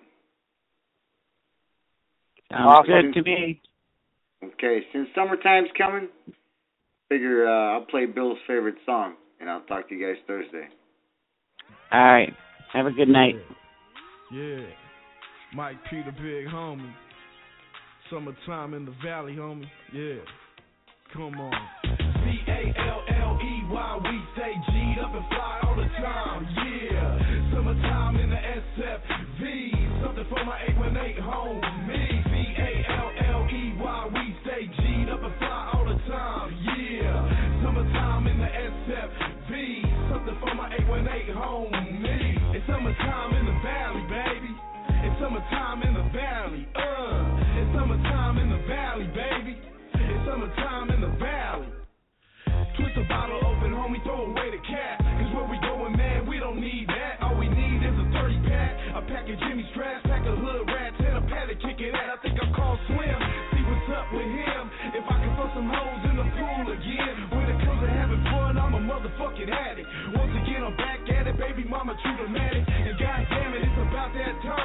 Sounds good to me. Okay, since summertime's coming, figure uh, I'll play Bill's favorite song, and I'll talk to you guys Thursday. All right. Have a good night. Yeah. yeah. Mike P, the big homie. Summertime in the valley, homie. Yeah. Come on. B A L L E Y, we stay G'd up and fly all the time. Yeah. Summertime in the S F V. Something for my eight one eight home. Me. B A L L E Y, we stay G'd up and fly all the time. Yeah. Summertime in the S F V. Something for my eight one eight home. Me. It's summertime in the valley, baby. It's summertime in the valley. Uh. It's summertime in the valley, baby. It's summertime in the valley. Twist a bottle open, homie, throw away the cap. Cause where we going, man, we don't need that. All we need is a thirty pack, a pack of Jimmy straps, pack of hood rats, and a pad to kick it at. I think I'll call Slim, see what's up with him. If I can throw some hoes in the pool again. When it comes to having fun, I'm a motherfucking addict. Once again, I'm back at it, baby mama, true dramatic. And goddamn it, it's about that time.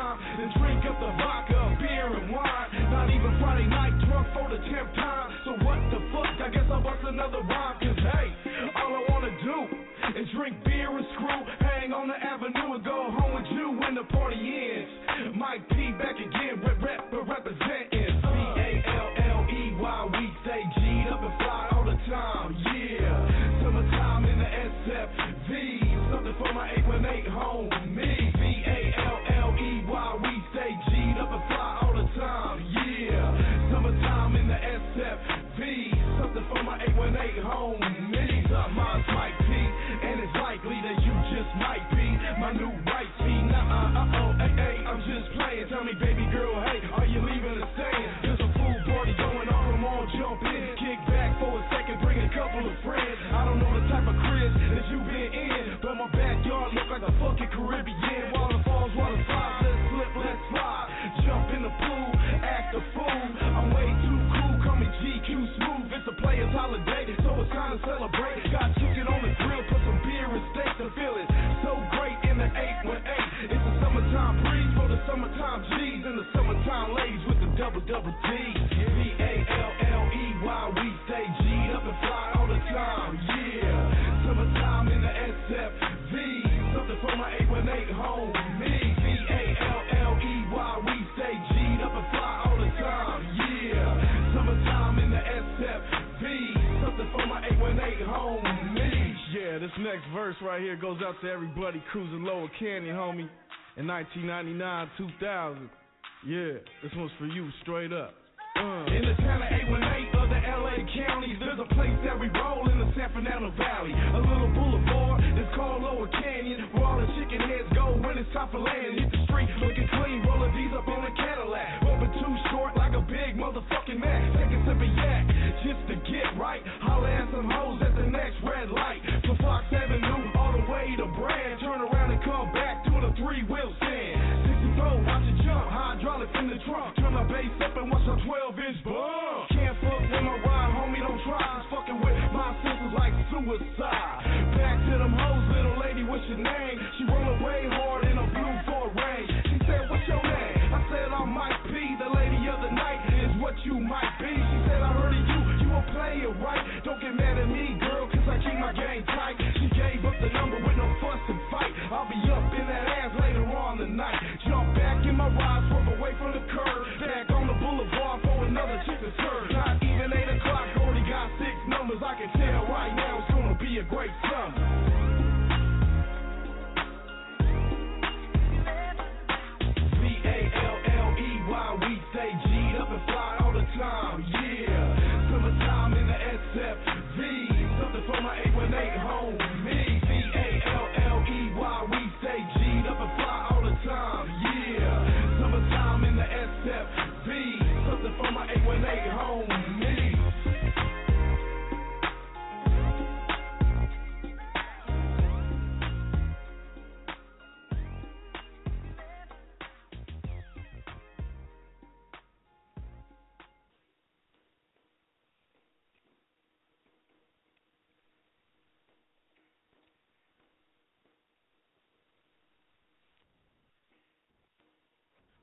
drink beer and screw, hang on the avenue and go home with you when the party ends. Mike P back again, rep, rep, representing C A L L E Y, we stay G'd up and fly all the time, yeah. Summertime in the S F V, something for my eight one eight home, me. C A L L E Y, we stay G'd up and fly all the time, yeah. Summertime in the S F V, something for my eight one eight home, me. Mine's Mike P, and it's likely that you just might be my new right team. Nah, uh, uh, oh, hey, hey, I'm just playing. Tell me, baby girl, hey, are you leaving or staying? There's a full party going on, come on, jump in. Kick back for a second, bring a couple of friends. I don't know the type of crib that you been in, but my backyard look like a fucking Caribbean. Waterfalls, water slides, let's slip, let's slide. Jump in the pool, act a fool. I'm way too cool, call me G Q Smooth. It's a player's holiday, so it's time to celebrate. Got chicken on the grill, put some beer and steak to feel it. So great in the eight one eight. It's a summertime breeze for the summertime G's and the summertime ladies with the double double D. C A L L E Y, we stay G'd up and fly all the time, yeah. Summertime in the S F V, something for my eight one eight home, me. C A L L E Y, we stay G'd up and fly all the time, yeah. Summertime in the S F V, something for my eight one eight home, me. Yeah, this next verse right here goes out to everybody cruising Lower Canyon, homie, in nineteen ninety-nine, two thousand. Yeah, this one's for you, straight up. Uh. In the town of eight one eight of the L A counties, there's a place that we roll in the San Fernando Valley. A little boulevard that's called Lower Canyon, where all the chicken heads go when it's time for landing. Hit the street looking clean, rolling these up in a Cadillac. Bumping too short like a big motherfucking Mac. Take a sip of yak just to get right. Holla at some hoes at the next red light. From Fox Avenue all the way to Brand. Turn around and come back to the three-wheel stand. sixty-four, watch it jump, hydraulics in the trunk. Turn my bass up and watch a twelve inch bump. Can't fuck with my ride, homie, don't try. It's fucking with my sisters like suicide. Back to them hoes, little lady, what's your name? She rollin' way hard in a blue Ford Range. She said, what's your name? I said, I'm Mike P. The lady of the night is what you might be. She said, I heard of you, you a player, right? Don't get mad at me, girl, cause I keep my game tight. She gave up the number with no fuss and fight. I'll be up in that ass later on tonight. Jump back in my ride, swerve away from the curb. Back on the boulevard for another chick to serve. Not even eight o'clock, already got six numbers. I can tell right now it's gonna be a great summer. C A L L E Y, we stay G'd up and fly all the time, yeah. Summertime in the S F V, something for my eight one eight home.